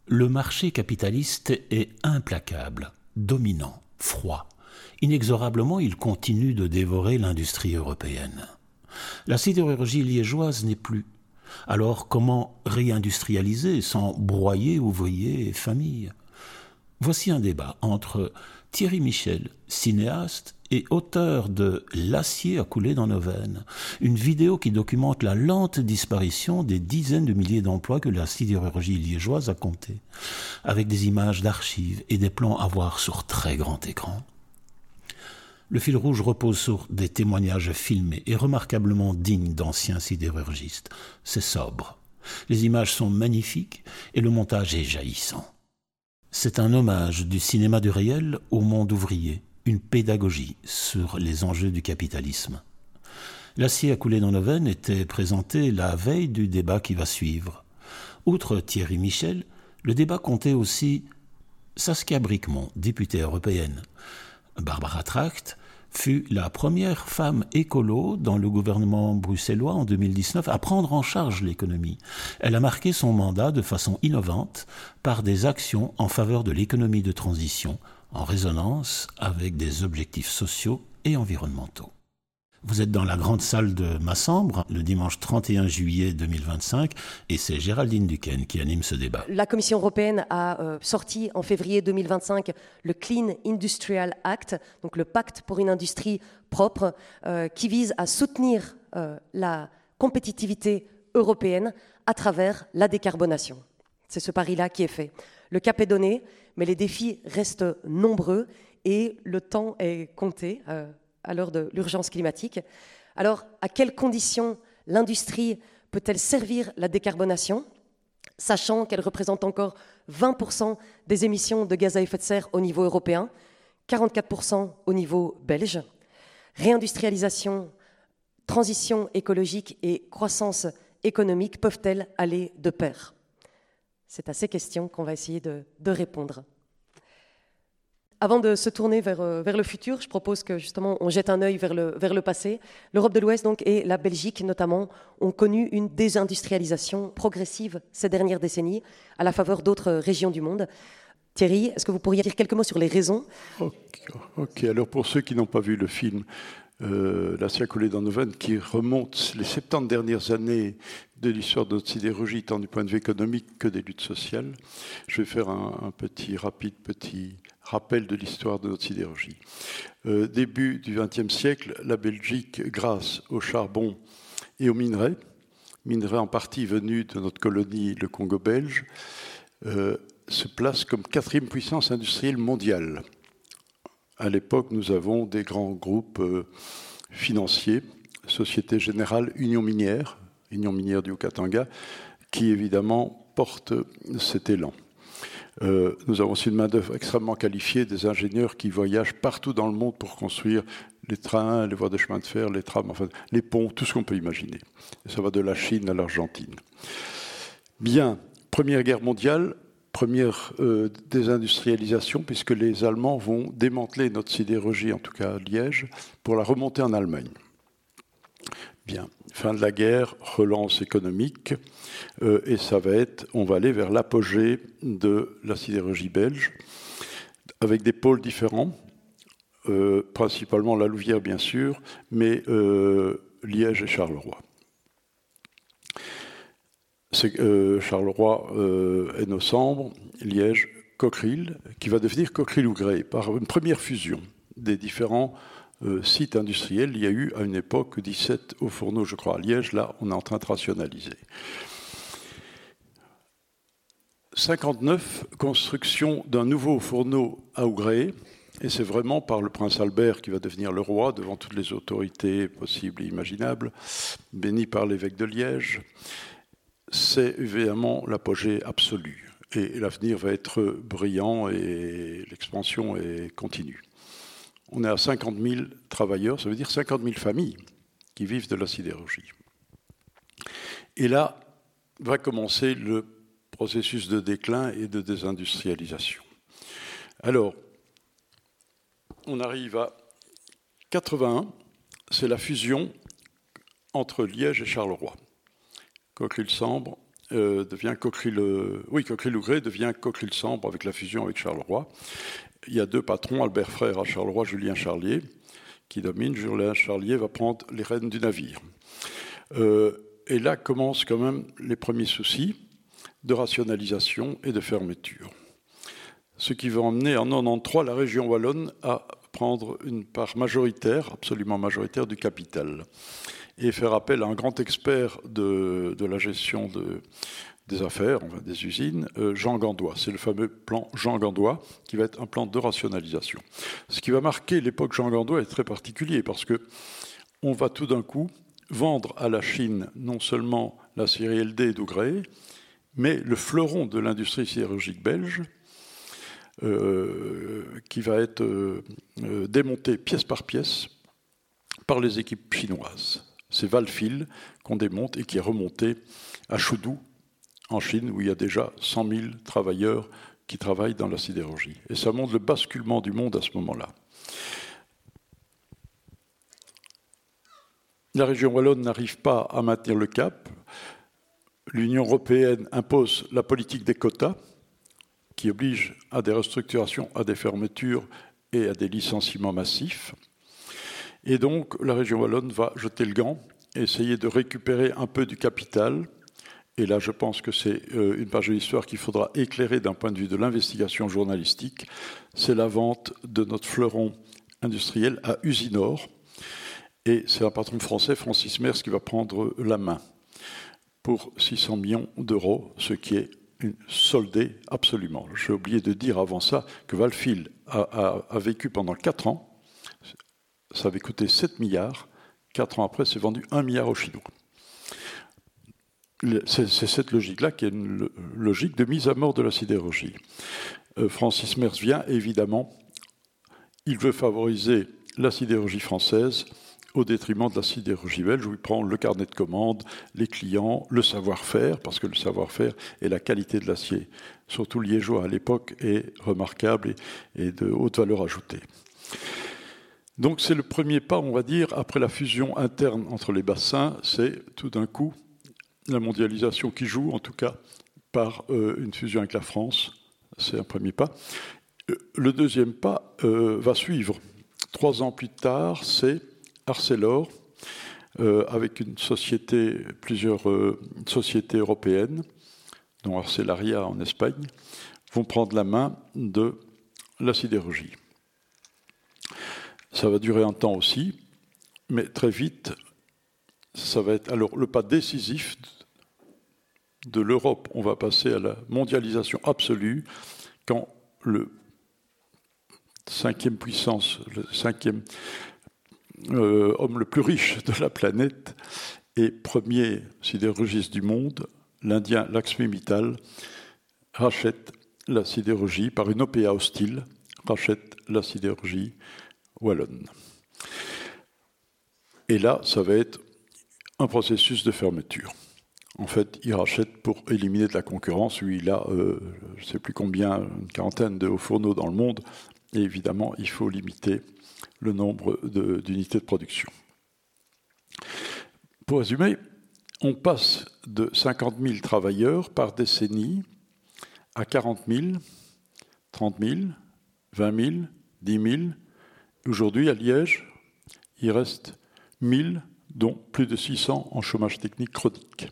Le marché capitaliste est implacable, dominant, froid. Inexorablement, il continue de dévorer l'industrie européenne. La sidérurgie liégeoise n'est plus. Alors comment réindustrialiser sans broyer ouvriers et familles ? Voici un débat entre Thierry Michel, cinéaste et auteur de L'acier a coulé dans nos veines, une vidéo qui documente la lente disparition des dizaines de milliers d'emplois que la sidérurgie liégeoise a comptés, avec des images d'archives et des plans à voir sur très grand écran. Le fil rouge repose sur des témoignages filmés et remarquablement dignes d'anciens sidérurgistes. C'est sobre. Les images sont magnifiques et le montage est jaillissant. C'est un hommage du cinéma du réel au monde ouvrier, une pédagogie sur les enjeux du capitalisme. L'acier a coulé dans nos veines était présenté la veille du débat qui va suivre. Outre Thierry Michel, le débat comptait aussi Saskia Brikmont, députée européenne. Barbara Tracht fut la première femme écolo dans le gouvernement bruxellois en 2019 à prendre en charge l'économie. Elle a marqué son mandat de façon innovante par des actions en faveur de l'économie de transition, en résonance avec des objectifs sociaux et environnementaux. Vous êtes dans la grande salle de Massembre, le dimanche 31 juillet 2025, et c'est Géraldine Duquesne qui anime ce débat. La Commission européenne a sorti en février 2025 le Clean Industrial Act, donc le pacte pour une industrie propre, qui vise à soutenir la compétitivité européenne à travers la décarbonation. C'est ce pari-là qui est fait. Le cap est donné, mais les défis restent nombreux et le temps est compté à l'heure de l'urgence climatique. Alors, à quelles conditions l'industrie peut-elle servir la décarbonation, sachant qu'elle représente encore 20% des émissions de gaz à effet de serre au niveau européen, 44% au niveau belge. Réindustrialisation, transition écologique et croissance économique peuvent-elles aller de pair ? C'est à ces questions qu'on va essayer de répondre. Avant de se tourner vers le futur, je propose que justement on jette un œil vers le passé. L'Europe de l'Ouest donc, et la Belgique notamment ont connu une désindustrialisation progressive ces dernières décennies à la faveur d'autres régions du monde. Thierry, est-ce que vous pourriez dire quelques mots sur les raisons ? Ok, alors pour ceux qui n'ont pas vu le film L'acier a coulé dans nos veines, qui remonte les 70 dernières années de l'histoire de notre sidérurgie, tant du point de vue économique que des luttes sociales, je vais faire un rapide rappel de l'histoire de notre sidérurgie. Début du XXe siècle, la Belgique, grâce au charbon et aux minerais en partie venus de notre colonie, le Congo belge, se place comme 4e puissance industrielle mondiale. À l'époque, nous avons des grands groupes financiers, Société Générale, Union minière du Haut-Katanga, qui évidemment portent cet élan. Nous avons aussi une main-d'œuvre extrêmement qualifiée, des ingénieurs qui voyagent partout dans le monde pour construire les trains, les voies de chemin de fer, les trams, enfin, les ponts, tout ce qu'on peut imaginer. Et ça va de la Chine à l'Argentine. Bien, Première Guerre mondiale, première désindustrialisation, puisque les Allemands vont démanteler notre sidérurgie, en tout cas à Liège, pour la remonter en Allemagne. Bien, fin de la guerre, relance économique, et on va aller vers l'apogée de la sidérurgie belge, avec des pôles différents, principalement la Louvière bien sûr, mais Liège et Charleroi. Charleroi et Nossembre, Liège, Cockerill, qui va devenir Cockerill-Ougrée par une première fusion des différents sites industriels. Il y a eu à une époque 17 hauts fourneaux, je crois, à Liège. Là, on est en train de rationaliser. 59, construction d'un nouveau fourneau à Ougrée. Et c'est vraiment par le prince Albert qui va devenir le roi devant toutes les autorités possibles et imaginables, béni par l'évêque de Liège. C'est évidemment l'apogée absolue. Et l'avenir va être brillant et l'expansion est continue. On est à 50 000 travailleurs, ça veut dire 50 000 familles qui vivent de la sidérurgie. Et là va commencer le processus de déclin et de désindustrialisation. Alors, on arrive à 81, c'est la fusion entre Liège et Charleroi. Cockerill-Sambre devient Cockerill-Lougré devient Cockerill-Sambre avec la fusion avec Charleroi. Il y a deux patrons, Albert Frère à Charleroi, Julien Charlier, qui dominent. Julien Charlier va prendre les rênes du navire. Et là commencent quand même les premiers soucis de rationalisation et de fermeture. Ce qui va emmener en 1993 la région wallonne à prendre une part majoritaire, absolument majoritaire, du capital et faire appel à un grand expert de la gestion des affaires, des usines, Jean Gandois. C'est le fameux plan Jean Gandois qui va être un plan de rationalisation. Ce qui va marquer l'époque Jean Gandois est très particulier parce qu'on va tout d'un coup vendre à la Chine non seulement la série LD d'Ougré, mais le fleuron de l'industrie sidérurgique belge, qui va être démonté pièce par pièce par les équipes chinoises. C'est Valfil qu'on démonte et qui est remonté à Choudou, en Chine, où il y a déjà 100 000 travailleurs qui travaillent dans la sidérurgie. Et ça montre le basculement du monde à ce moment-là. La région wallonne n'arrive pas à maintenir le cap. L'Union européenne impose la politique des quotas, qui oblige à des restructurations, à des fermetures et à des licenciements massifs. Et donc, la région wallonne va jeter le gant, essayer de récupérer un peu du capital. Et là, je pense que c'est une page de l'histoire qu'il faudra éclairer d'un point de vue de l'investigation journalistique. C'est la vente de notre fleuron industriel à Usinor. Et c'est un patron français, Francis Mers, qui va prendre la main pour 600 millions d'euros, ce qui est soldé absolument. J'ai oublié de dire avant ça que Valfil a vécu pendant 4 ans. Ça avait coûté 7 milliards. 4 ans après, c'est vendu 1 milliard aux Chinois. C'est cette logique-là qui est une logique de mise à mort de la sidérurgie. Francis Mers vient, évidemment, il veut favoriser la sidérurgie française au détriment de la sidérurgie belge, où il prend le carnet de commandes, les clients, le savoir-faire, parce que le savoir-faire et la qualité de l'acier, surtout liégeois à l'époque, est remarquable et de haute valeur ajoutée. Donc c'est le premier pas, on va dire, après la fusion interne entre les bassins, c'est tout d'un coup la mondialisation qui joue, en tout cas, par une fusion avec la France. C'est un premier pas. Le deuxième pas va suivre. 3 ans plus tard, c'est Arcelor, avec plusieurs sociétés européennes, dont Arcelaria en Espagne, vont prendre la main de la sidérurgie. Ça va durer un temps aussi, mais très vite, ça va être alors le pas décisif de l'Europe. On va passer à la mondialisation absolue quand le 5e puissance, le 5e homme le plus riche de la planète et premier sidérurgiste du monde, l'Indien Lakshmi Mittal, rachète la sidérurgie par une OPA hostile, rachète la sidérurgie wallonne. Et là, ça va être un processus de fermeture. En fait, il rachète pour éliminer de la concurrence. Lui, il a, je ne sais plus combien, une quarantaine de hauts fourneaux dans le monde. Et évidemment, il faut limiter le nombre d'unités de production. Pour résumer, on passe de 50 000 travailleurs par décennie à 40 000, 30 000, 20 000, 10 000. Aujourd'hui, à Liège, il reste 1000, dont plus de 600 en chômage technique chronique.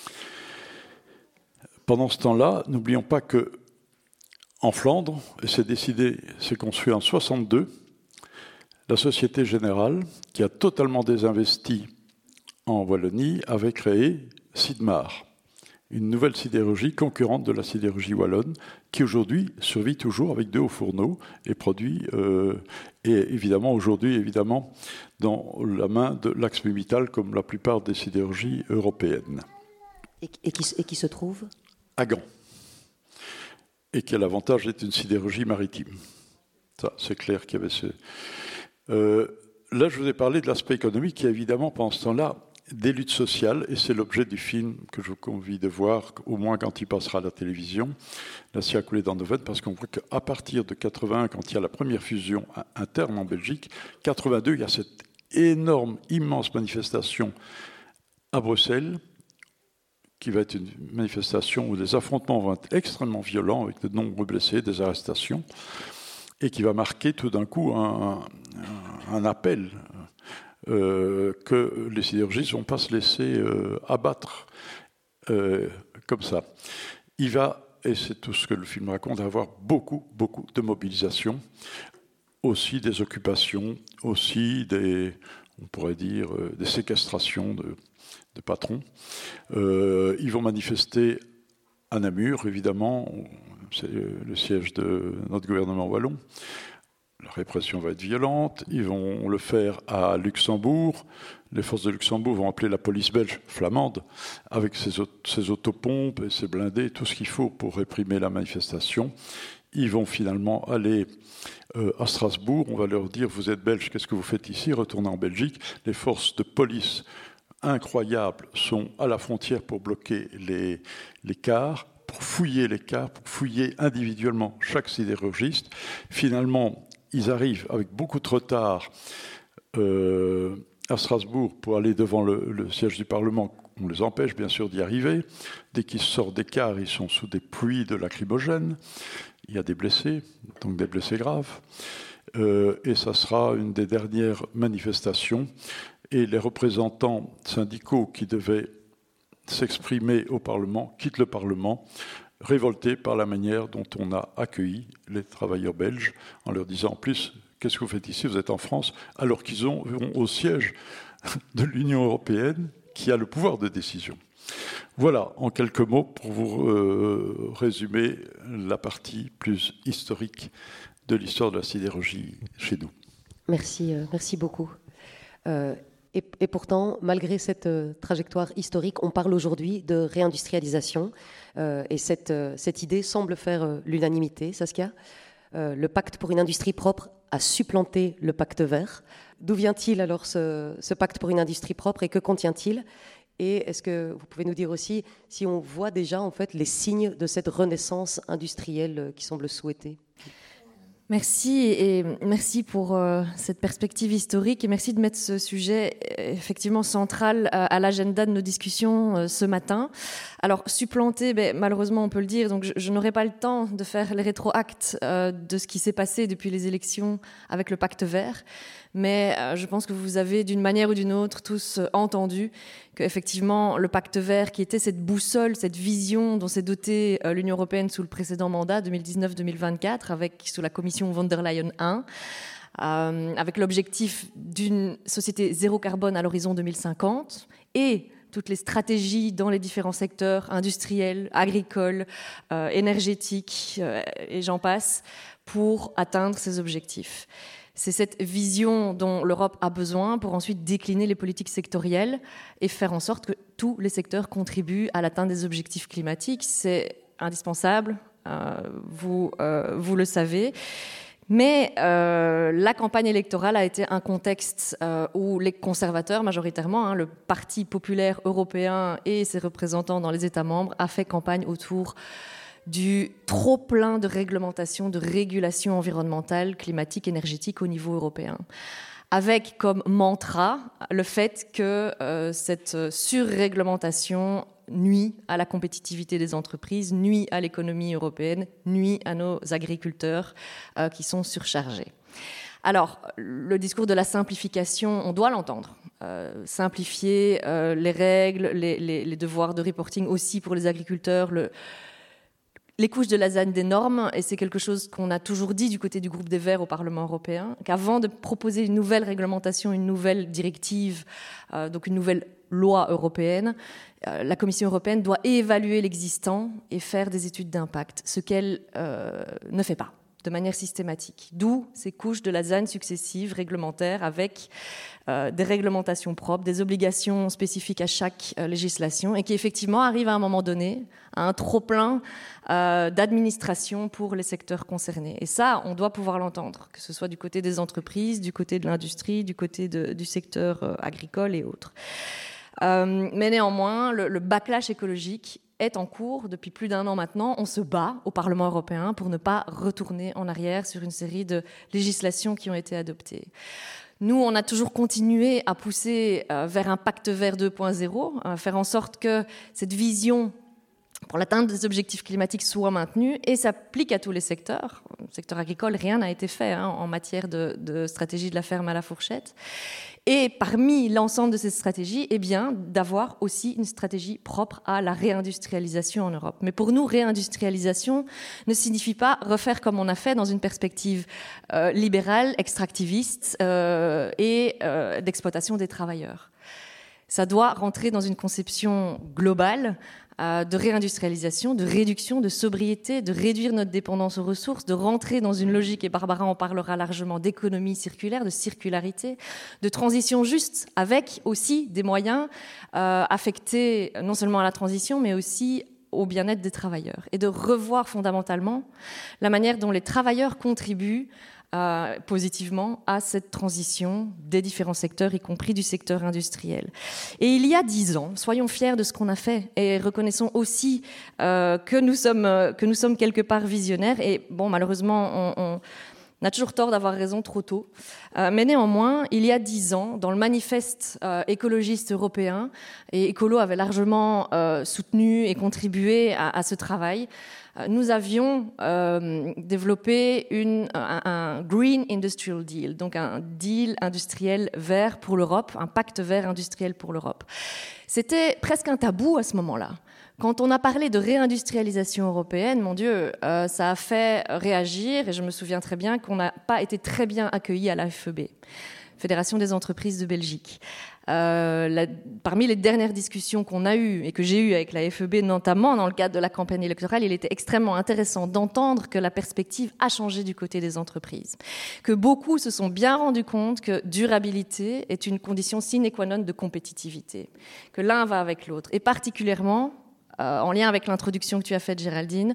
Pendant ce temps-là, n'oublions pas que en Flandre, et c'est construit en 1962, la Société Générale, qui a totalement désinvesti en Wallonie, avait créé Sidmar, une nouvelle sidérurgie concurrente de la sidérurgie wallonne, qui aujourd'hui survit toujours avec 2 hauts fourneaux et produit, et évidemment aujourd'hui, dans la main de Lakshmi Mittal, comme la plupart des sidérurgies européennes. Et qui se trouve à Gand. Et qui a l'avantage d'être une sidérurgie maritime. Ça, c'est clair qu'il y avait ce... là, je vous ai parlé de l'aspect économique qui, évidemment, pendant ce temps-là, des luttes sociales, et c'est l'objet du film que je vous convie de voir, au moins quand il passera à la télévision, L'acier a coulé dans nos veines, parce qu'on voit qu'à partir de 81, quand il y a la première fusion interne en Belgique, 82, il y a cette énorme, immense manifestation à Bruxelles, qui va être une manifestation où les affrontements vont être extrêmement violents, avec de nombreux blessés, des arrestations, et qui va marquer tout d'un coup un appel que les sidérurgistes ne vont pas se laisser abattre comme ça. Il va, et c'est tout ce que le film raconte, avoir beaucoup de mobilisations, aussi des occupations, aussi on pourrait dire, des séquestrations de patrons. Ils vont manifester à Namur, évidemment, c'est le siège de notre gouvernement wallon. La répression va être violente. Ils vont le faire à Luxembourg. Les forces de Luxembourg vont appeler la police belge flamande avec ses autopompes et ses blindés, tout ce qu'il faut pour réprimer la manifestation. Ils vont finalement aller à Strasbourg. On va leur dire « Vous êtes belges, qu'est-ce que vous faites ici ? Retournez en Belgique ». Les forces de police incroyables sont à la frontière pour bloquer les cars, pour fouiller les cars, pour fouiller individuellement chaque sidérurgiste. Finalement, ils arrivent avec beaucoup de retard à Strasbourg pour aller devant le siège du Parlement. On les empêche bien sûr d'y arriver. Dès qu'ils sortent des cars, ils sont sous des pluies de lacrymogènes. Il y a des blessés, donc des blessés graves. Et ça sera une des dernières manifestations. Et les représentants syndicaux qui devaient s'exprimer au Parlement quittent le Parlement, révoltés par la manière dont on a accueilli les travailleurs belges, en leur disant en plus, qu'est-ce que vous faites ici ? Vous êtes en France, alors qu'ils vont au siège de l'Union européenne qui a le pouvoir de décision. Voilà, en quelques mots, pour vous résumer la partie plus historique de l'histoire de la sidérurgie chez nous. Merci beaucoup. Et pourtant, malgré cette trajectoire historique, on parle aujourd'hui de réindustrialisation et cette idée semble faire l'unanimité. Saskia, le pacte pour une industrie propre a supplanté le pacte vert. D'où vient-il alors ce pacte pour une industrie propre et que contient-il ? Et est-ce que vous pouvez nous dire aussi si on voit déjà en fait les signes de cette renaissance industrielle qui semble souhaitée ? Merci et merci pour cette perspective historique et merci de mettre ce sujet effectivement central à l'agenda de nos discussions ce matin. Alors supplanter, malheureusement on peut le dire, donc je n'aurai pas le temps de faire les rétroactes de ce qui s'est passé depuis les élections avec le pacte vert, mais je pense que vous avez d'une manière ou d'une autre tous entendu qu'effectivement le pacte vert qui était cette boussole, cette vision dont s'est dotée l'Union européenne sous le précédent mandat 2019-2024 sous la commission von der Leyen 1, avec l'objectif d'une société zéro carbone à l'horizon 2050 et toutes les stratégies dans les différents secteurs industriels, agricoles, énergétiques et j'en passe pour atteindre ces objectifs. C'est cette vision dont l'Europe a besoin pour ensuite décliner les politiques sectorielles et faire en sorte que tous les secteurs contribuent à l'atteinte des objectifs climatiques. C'est indispensable, vous le savez. Mais la campagne électorale a été un contexte où les conservateurs, majoritairement, le Parti populaire européen et ses représentants dans les États membres, a fait campagne autour du trop-plein de réglementation, de régulation environnementale, climatique, énergétique au niveau européen. Avec comme mantra le fait que cette surréglementation nuit à la compétitivité des entreprises, nuit à l'économie européenne, nuit à nos agriculteurs qui sont surchargés. Alors, le discours de la simplification, on doit l'entendre. Simplifier les règles, les devoirs de reporting aussi pour les agriculteurs, les couches de lasagne des normes, et c'est quelque chose qu'on a toujours dit du côté du groupe des Verts au Parlement européen, qu'avant de proposer une nouvelle réglementation, une nouvelle directive, donc une nouvelle loi européenne, la Commission européenne doit évaluer l'existant et faire des études d'impact, ce qu'elle ne fait pas de manière systématique. D'où ces couches de lasagne successives réglementaires avec des réglementations propres, des obligations spécifiques à chaque législation et qui effectivement arrivent à un moment donné à un trop-plein d'administration pour les secteurs concernés. Et ça, on doit pouvoir l'entendre, que ce soit du côté des entreprises, du côté de l'industrie, du côté du secteur agricole et autres. Mais néanmoins, le backlash écologique est en cours depuis plus d'1 an maintenant. On se bat au Parlement européen pour ne pas retourner en arrière sur une série de législations qui ont été adoptées. Nous, on a toujours continué à pousser vers un pacte vert 2.0, à faire en sorte que cette vision pour l'atteinte des objectifs climatiques soit maintenue et s'applique à tous les secteurs. Le secteur agricole, rien n'a été fait en matière de stratégie de la ferme à la fourchette. Et parmi l'ensemble de ces stratégies, eh bien, d'avoir aussi une stratégie propre à la réindustrialisation en Europe. Mais pour nous, réindustrialisation ne signifie pas refaire comme on a fait dans une perspective libérale, extractiviste et d'exploitation des travailleurs. Ça doit rentrer dans une conception globale de réindustrialisation, de réduction, de sobriété, de réduire notre dépendance aux ressources, de rentrer dans une logique, et Barbara en parlera largement, d'économie circulaire, de circularité, de transition juste, avec aussi des moyens affectés non seulement à la transition, mais aussi au bien-être des travailleurs. Et de revoir fondamentalement la manière dont les travailleurs contribuent positivement à cette transition des différents secteurs, y compris du secteur industriel. Et il y a 10 ans, soyons fiers de ce qu'on a fait et reconnaissons aussi que nous sommes quelque part visionnaires. Et bon, malheureusement, on a toujours tort d'avoir raison trop tôt. Mais néanmoins, il y a 10 ans, dans le manifeste écologiste européen, et Écolo avait largement soutenu et contribué à ce travail, nous avions développé un Green Industrial Deal, donc un deal industriel vert pour l'Europe, un pacte vert industriel pour l'Europe. C'était presque un tabou à ce moment-là. Quand on a parlé de réindustrialisation européenne, mon Dieu, ça a fait réagir, et je me souviens très bien qu'on n'a pas été très bien accueillis à la FEB, Fédération des entreprises de Belgique. Parmi les dernières discussions qu'on a eues et que j'ai eues avec la FEB, notamment dans le cadre de la campagne électorale, il était extrêmement intéressant d'entendre que la perspective a changé du côté des entreprises, que beaucoup se sont bien rendus compte que durabilité est une condition sine qua non de compétitivité, que l'un va avec l'autre, et particulièrement en lien avec l'introduction que tu as faite, Géraldine,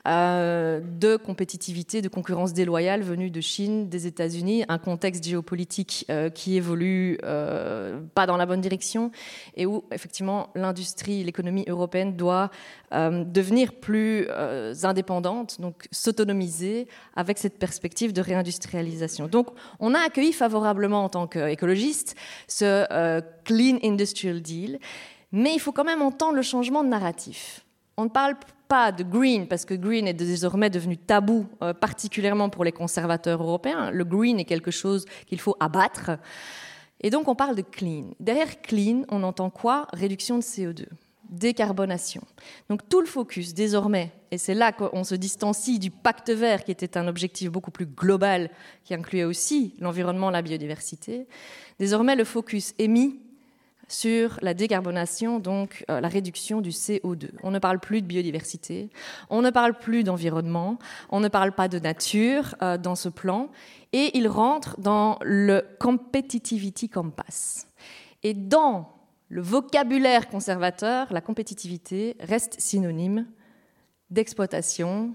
de compétitivité, de concurrence déloyale venue de Chine, des États-Unis, un contexte géopolitique qui évolue pas dans la bonne direction et où, effectivement, l'industrie, l'économie européenne doit devenir plus indépendante, donc s'autonomiser avec cette perspective de réindustrialisation. Donc, on a accueilli favorablement en tant qu'écologiste ce Clean Industrial Deal. Mais il faut quand même entendre le changement de narratif. On ne parle pas de green, parce que green est désormais devenu tabou, particulièrement pour les conservateurs européens. Le green est quelque chose qu'il faut abattre. Et donc on parle de clean. Derrière clean, on entend quoi? Réduction de CO2, décarbonation. Donc tout le focus désormais, et c'est là qu'on se distancie du pacte vert, qui était un objectif beaucoup plus global, qui incluait aussi l'environnement, la biodiversité. Désormais, le focus est mis sur la décarbonation, donc la réduction du CO2. On ne parle plus de biodiversité, on ne parle plus d'environnement, on ne parle pas de nature dans ce plan, et il rentre dans le Competitivity Compass. Et dans le vocabulaire conservateur, la compétitivité reste synonyme d'exploitation,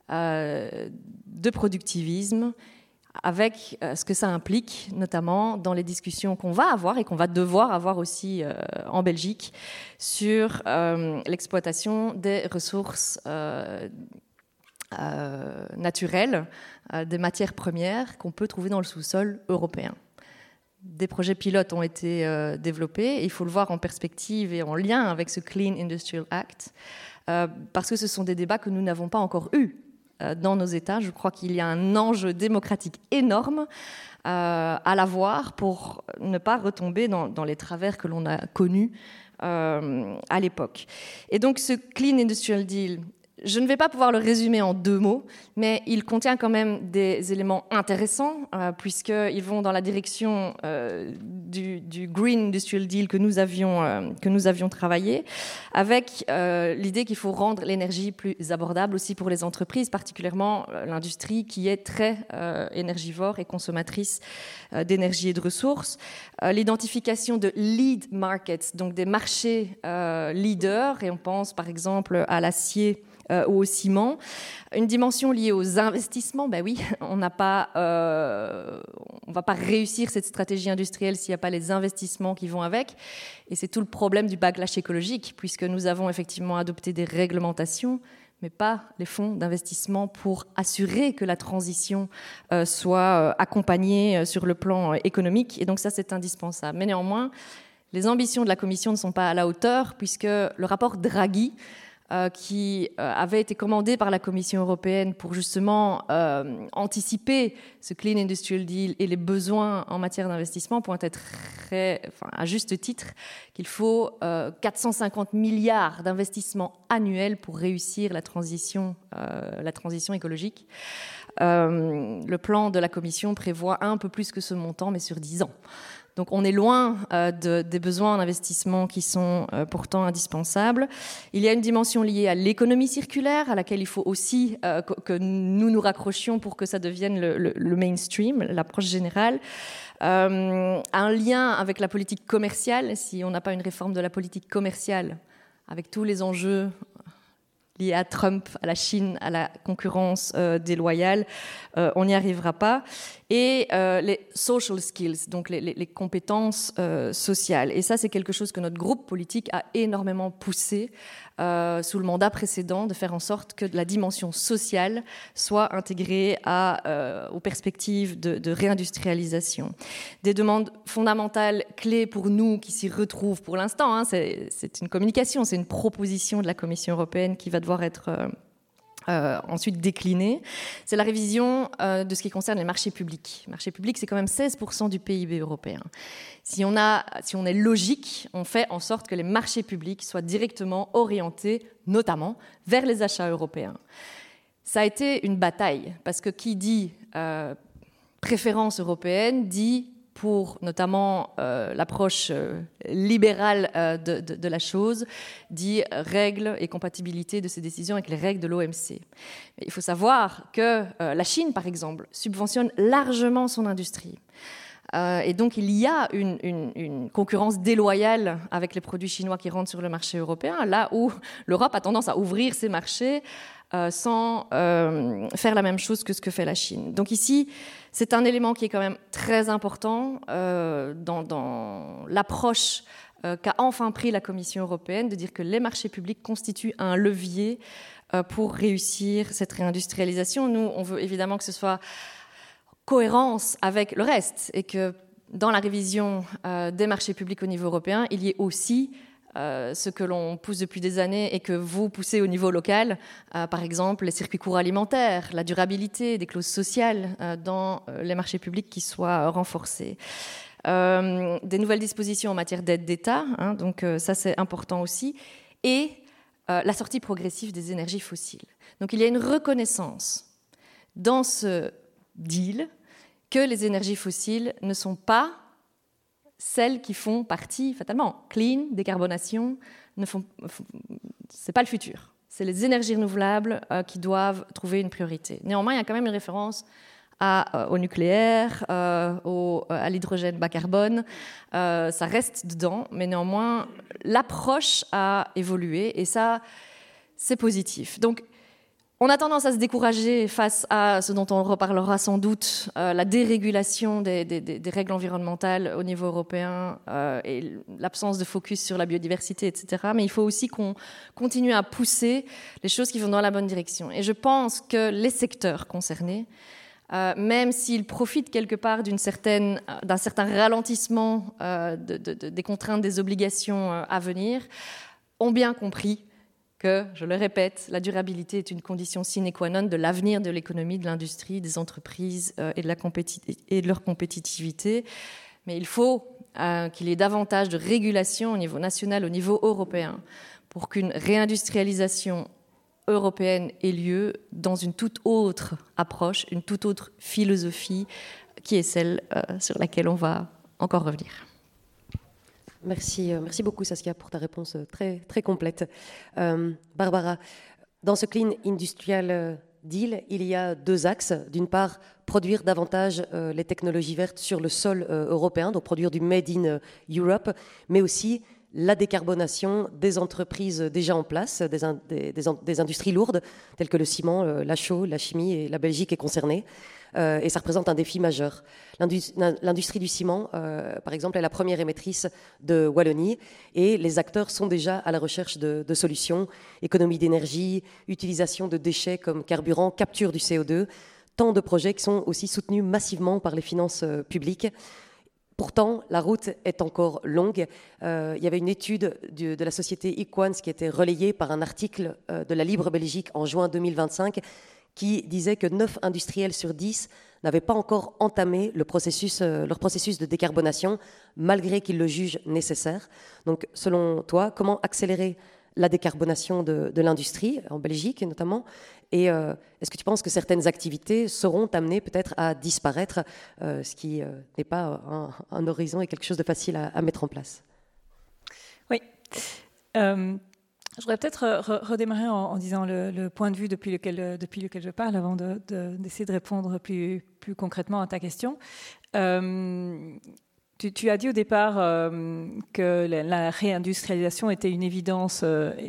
de productivisme, avec ce que ça implique, notamment dans les discussions qu'on va avoir et qu'on va devoir avoir aussi en Belgique sur l'exploitation des ressources naturelles, des matières premières qu'on peut trouver dans le sous-sol européen. Des projets pilotes ont été développés, et il faut le voir en perspective et en lien avec ce Clean Industrial Act, parce que ce sont des débats que nous n'avons pas encore eus dans nos États. Je crois qu'il y a un enjeu démocratique énorme à l'avoir pour ne pas retomber dans les travers que l'on a connus à l'époque. Et donc ce Clean Industrial Deal, je ne vais pas pouvoir le résumer en 2 mots, mais il contient quand même des éléments intéressants, puisqu'ils vont dans la direction du Green Industrial Deal que nous avions travaillé, avec l'idée qu'il faut rendre l'énergie plus abordable aussi pour les entreprises, particulièrement l'industrie qui est très énergivore et consommatrice d'énergie et de ressources. L'identification de lead markets, donc des marchés leaders, et on pense par exemple à l'acier ou au ciment. Une dimension liée aux investissements, ben oui, on va pas réussir cette stratégie industrielle s'il n'y a pas les investissements qui vont avec. Et c'est tout le problème du backlash écologique, puisque nous avons effectivement adopté des réglementations, mais pas les fonds d'investissement pour assurer que la transition soit accompagnée sur le plan économique. Et donc ça, c'est indispensable. Mais néanmoins, les ambitions de la Commission ne sont pas à la hauteur, puisque le rapport Draghi, qui avait été commandé par la Commission européenne pour justement anticiper ce Clean Industrial Deal et les besoins en matière d'investissement, pointait à juste titre qu'il faut 450 milliards d'investissements annuels pour réussir la transition écologique. Le plan de la Commission prévoit un peu plus que ce montant, mais sur 10 ans. Donc on est loin des besoins en investissement qui sont pourtant indispensables. Il y a une dimension liée à l'économie circulaire, à laquelle il faut aussi que nous nous raccrochions pour que ça devienne le mainstream, l'approche générale. Un lien avec la politique commerciale, si on n'a pas une réforme de la politique commerciale, avec tous les enjeux liés à Trump, à la Chine, à la concurrence déloyale, on n'y arrivera pas. Et les social skills, donc les compétences sociales. Et ça, c'est quelque chose que notre groupe politique a énormément poussé sous le mandat précédent, de faire en sorte que la dimension sociale soit intégrée aux perspectives de réindustrialisation. Des demandes fondamentales, clés pour nous, qui s'y retrouvent pour l'instant. Hein, c'est une communication, c'est une proposition de la Commission européenne qui va devoir être ensuite déclinée. C'est la révision de ce qui concerne les marchés publics. Les marchés publics, c'est quand même 16% du PIB européen. Si on est logique, on fait en sorte que les marchés publics soient directement orientés, notamment, vers les achats européens. Ça a été une bataille, parce que qui dit préférence européenne dit, pour notamment l'approche libérale de la chose, dit règles et compatibilité de ces décisions avec les règles de l'OMC. Il faut savoir que la Chine, par exemple, subventionne largement son industrie. Et donc il y a une concurrence déloyale avec les produits chinois qui rentrent sur le marché européen, là où l'Europe a tendance à ouvrir ses marchés sans faire la même chose que ce que fait la Chine. Donc ici, c'est un élément qui est quand même très important dans l'approche qu'a enfin pris la Commission européenne, de dire que les marchés publics constituent un levier pour réussir cette réindustrialisation. Nous, on veut évidemment que ce soit cohérence avec le reste et que dans la révision des marchés publics au niveau européen, il y ait aussi ce que l'on pousse depuis des années et que vous poussez au niveau local, par exemple les circuits courts alimentaires, la durabilité, des clauses sociales dans les marchés publics qui soient renforcées. Des nouvelles dispositions en matière d'aide d'État, hein, donc ça c'est important aussi, et la sortie progressive des énergies fossiles. Donc il y a une reconnaissance dans ce deal que les énergies fossiles ne sont pas celles qui font partie, fatalement, clean, décarbonation, c'est pas le futur. C'est les énergies renouvelables qui doivent trouver une priorité. Néanmoins, il y a quand même une référence au nucléaire, à l'hydrogène bas carbone. Ça reste dedans, mais néanmoins, l'approche a évolué et ça, c'est positif. Donc, on a tendance à se décourager face à ce dont on reparlera sans doute, la dérégulation des règles environnementales au niveau européen et l'absence de focus sur la biodiversité, etc. Mais il faut aussi qu'on continue à pousser les choses qui vont dans la bonne direction. Et je pense que les secteurs concernés, même s'ils profitent quelque part d'un certain ralentissement des contraintes, des obligations à venir, ont bien compris que, je le répète, la durabilité est une condition sine qua non de l'avenir de l'économie, de l'industrie, des entreprises et de leur compétitivité. Mais il faut qu'il y ait davantage de régulation au niveau national, au niveau européen, pour qu'une réindustrialisation européenne ait lieu dans une toute autre approche, une toute autre philosophie, qui est celle sur laquelle on va encore revenir. Merci beaucoup Saskia pour ta réponse très, très complète. Barbara, dans ce Clean Industrial Deal, il y a deux axes. D'une part, produire davantage les technologies vertes sur le sol européen, donc produire du Made in Europe, mais aussi la décarbonation des entreprises déjà en place, des industries lourdes, telles que le ciment, la chaux, la chimie, et la Belgique est concernée. et ça représente un défi majeur. L'industrie du ciment, par exemple, est la première émettrice de Wallonie et les acteurs sont déjà à la recherche de solutions, économie d'énergie, utilisation de déchets comme carburant, capture du CO2, tant de projets qui sont aussi soutenus massivement par les finances publiques. Pourtant, la route est encore longue. Il y avait une étude de la société Equans qui était relayée par un article de la Libre Belgique en juin 2025 qui disait que 9 industriels sur 10 n'avaient pas encore entamé leur processus de décarbonation, malgré qu'ils le jugent nécessaire. Donc, selon toi, comment accélérer la décarbonation de l'industrie, en Belgique notamment, et est-ce que tu penses que certaines activités seront amenées peut-être à disparaître, ce qui n'est pas un horizon et quelque chose de facile à mettre en place? Oui. Je voudrais peut-être redémarrer en disant le point de vue depuis lequel je parle, avant d'essayer de répondre plus concrètement à ta question. Tu as dit au départ que la réindustrialisation était une évidence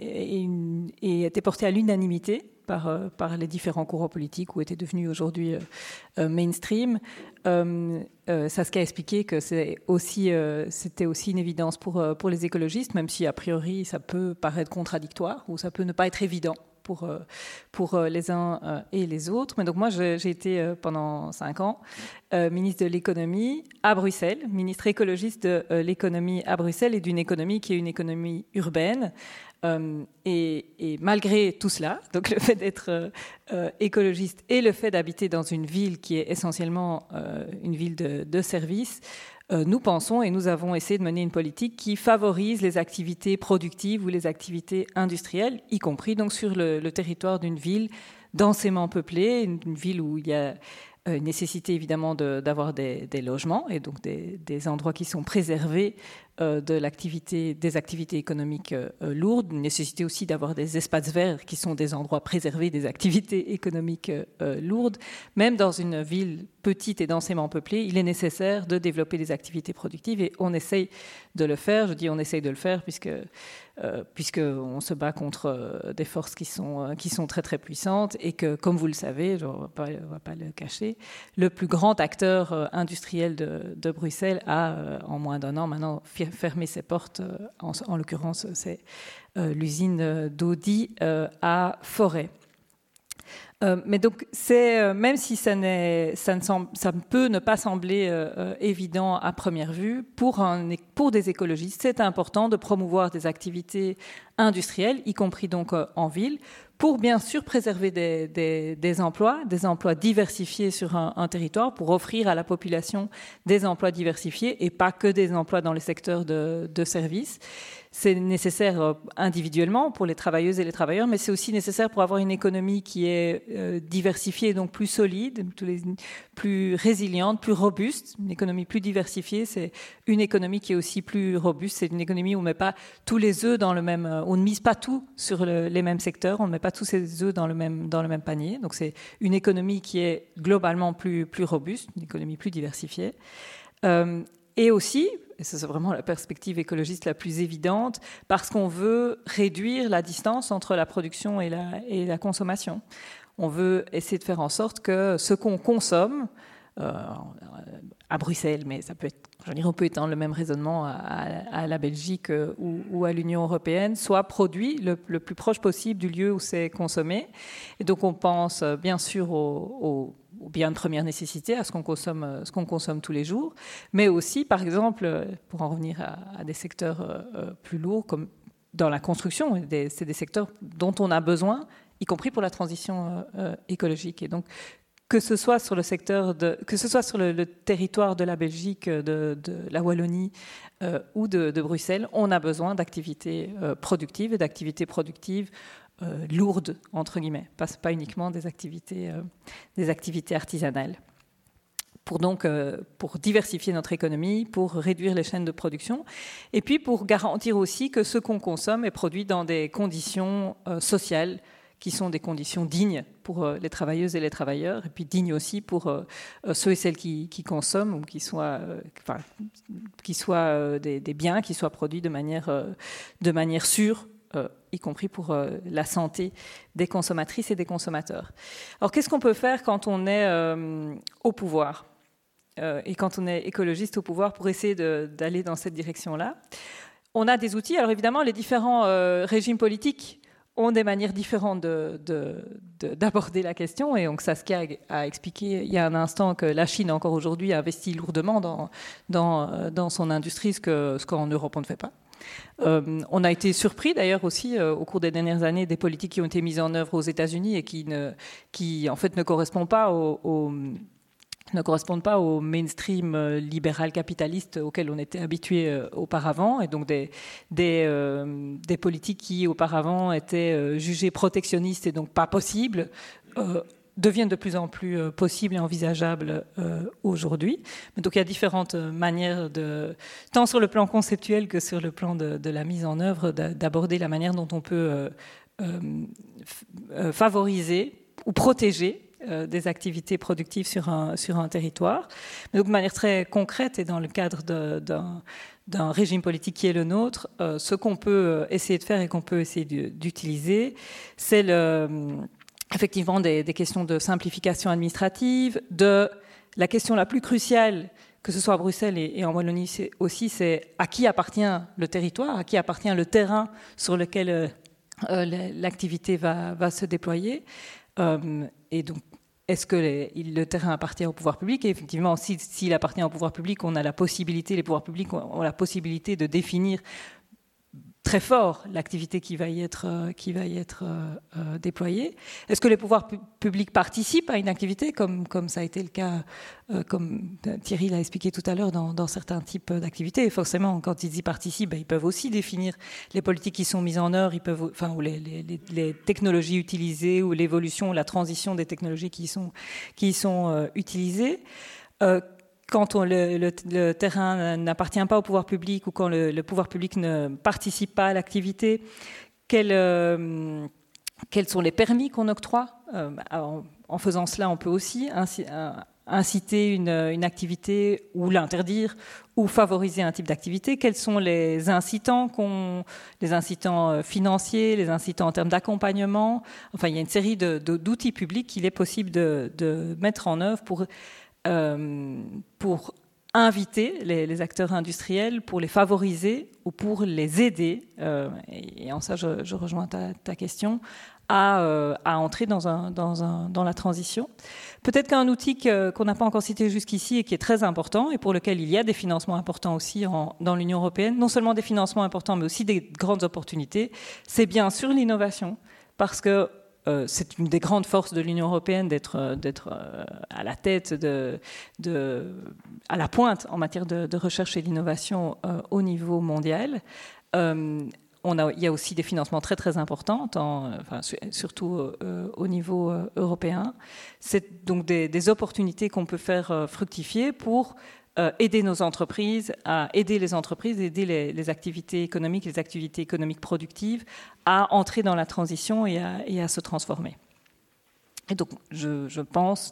et était portée à l'unanimité par les différents courants politiques ou était devenue aujourd'hui mainstream. Saskia a expliqué que c'était aussi une évidence pour les écologistes, même si a priori ça peut paraître contradictoire ou ça peut ne pas être évident pour les uns et les autres. Mais donc moi, j'ai été pendant 5 ans ministre de l'économie à Bruxelles, ministre écologiste de l'économie à Bruxelles et d'une économie qui est une économie urbaine. Et malgré tout cela, donc le fait d'être écologiste et le fait d'habiter dans une ville qui est essentiellement une ville de services, nous pensons et nous avons essayé de mener une politique qui favorise les activités productives ou les activités industrielles, y compris donc sur le territoire d'une ville densément peuplée, une ville où il y a une nécessité évidemment d'avoir des logements et donc des endroits qui sont préservés des activités économiques lourdes, une nécessité aussi d'avoir des espaces verts qui sont des endroits préservés des activités économiques lourdes. Même dans une ville petite et densément peuplée, il est nécessaire de développer des activités productives et on essaye de le faire. Je dis on essaye de le faire puisqu'on se bat contre des forces qui sont très très puissantes et que, comme vous le savez, on ne va pas le cacher, le plus grand acteur industriel de Bruxelles a, en moins d'1 an maintenant, fermé ses portes. En l'occurrence, c'est l'usine d'Audi à Forêt. Mais donc, même si ça peut ne pas sembler évident à première vue, pour des écologistes, c'est important de promouvoir des activités industrielles, y compris donc en ville, pour bien sûr préserver des emplois diversifiés sur un territoire, pour offrir à la population des emplois diversifiés et pas que des emplois dans les secteurs de services. C'est nécessaire individuellement pour les travailleuses et les travailleurs, mais c'est aussi nécessaire pour avoir une économie qui est diversifiée, donc plus solide, plus résiliente, plus robuste. Une économie plus diversifiée, c'est une économie qui est aussi plus robuste. C'est une économie où on ne met pas tous les œufs on ne mise pas tout sur les mêmes secteurs, on ne met pas tous ses œufs dans le même panier. Donc c'est une économie qui est globalement plus robuste, une économie plus diversifiée. Et aussi, et c'est vraiment la perspective écologiste la plus évidente, parce qu'on veut réduire la distance entre la production et la consommation. On veut essayer de faire en sorte que ce qu'on consomme, à Bruxelles, mais ça peut être, on peut étendre le même raisonnement à la Belgique ou à l'Union européenne, soit produit le plus proche possible du lieu où c'est consommé. Et donc on pense bien sûr aux biens de première nécessité, à ce qu'on consomme tous les jours, mais aussi, par exemple, pour en revenir à des secteurs plus lourds, comme dans la construction, c'est des secteurs dont on a besoin, y compris pour la transition écologique. Et donc, que ce soit sur le territoire de la Belgique, de la Wallonie ou de Bruxelles, on a besoin d'activités productives et d'activités productives lourdes, entre guillemets, pas uniquement des activités artisanales. Pour diversifier notre économie, pour réduire les chaînes de production, et puis pour garantir aussi que ce qu'on consomme est produit dans des conditions sociales qui sont des conditions dignes pour les travailleuses et les travailleurs, et puis dignes aussi pour ceux et celles qui consomment, ou qui soient des biens qui soient produits de manière sûre y compris pour la santé des consommatrices et des consommateurs. Alors, qu'est-ce qu'on peut faire quand on est au pouvoir et quand on est écologiste au pouvoir pour essayer d'aller dans cette direction-là? On a des outils. Alors, évidemment, les différents régimes politiques ont des manières différentes d'aborder la question. Et donc Saskia a expliqué il y a un instant que la Chine, encore aujourd'hui, investit lourdement dans son industrie, ce qu'en Europe, on ne fait pas. On a été surpris d'ailleurs aussi au cours des dernières années des politiques qui ont été mises en œuvre aux États-Unis et qui en fait ne correspondent pas au mainstream libéral capitaliste auquel on était habitué auparavant, et donc des politiques qui auparavant étaient jugées protectionnistes et donc pas possibles deviennent de plus en plus possibles et envisageables aujourd'hui. Donc il y a différentes manières, tant sur le plan conceptuel que sur le plan de la mise en œuvre, d'aborder la manière dont on peut favoriser ou protéger des activités productives sur un territoire. Mais donc de manière très concrète et dans le cadre d'un régime politique qui est le nôtre, ce qu'on peut essayer de faire et qu'on peut essayer d'utiliser, c'est effectivement des questions de simplification administrative, de la question la plus cruciale, que ce soit à Bruxelles et en Wallonie aussi, c'est à qui appartient le territoire, à qui appartient le terrain sur lequel l'activité va se déployer. Et donc, est-ce que le terrain appartient au pouvoir public? Et effectivement, s'il appartient au pouvoir public, les pouvoirs publics ont la possibilité de définir très fort l'activité qui va y être déployée. Est-ce que les pouvoirs publics participent à une activité, comme ça a été le cas, comme Thierry l'a expliqué tout à l'heure, dans certains types d'activités? Et forcément, quand ils y participent, ils peuvent aussi définir les politiques qui sont mises en œuvre, ou les technologies utilisées, ou l'évolution, la transition des technologies qui sont utilisées. Quand le terrain n'appartient pas au pouvoir public ou quand le pouvoir public ne participe pas à l'activité, quels sont les permis qu'on octroie? En faisant cela, on peut aussi inciter une activité ou l'interdire ou favoriser un type d'activité. Quels sont les incitants financiers, les incitants en termes d'accompagnement? Enfin, il y a une série d'outils publics qu'il est possible de mettre en œuvre pour inviter les acteurs industriels, pour les favoriser ou pour les aider, et en ça je rejoins ta question, à entrer dans la transition. Peut-être qu'un outil qu'on n'a pas encore cité jusqu'ici et qui est très important et pour lequel il y a des financements importants aussi dans l'Union européenne, non seulement des financements importants mais aussi des grandes opportunités, c'est bien sûr l'innovation, parce que c'est une des grandes forces de l'Union européenne d'être à la tête, à la pointe en matière de recherche et d'innovation au niveau mondial. Il y a aussi des financements très très importants, surtout au niveau européen. C'est donc des opportunités qu'on peut faire fructifier pour aider nos entreprises, aider les activités économiques productives à entrer dans la transition et à se transformer. Et donc, je pense,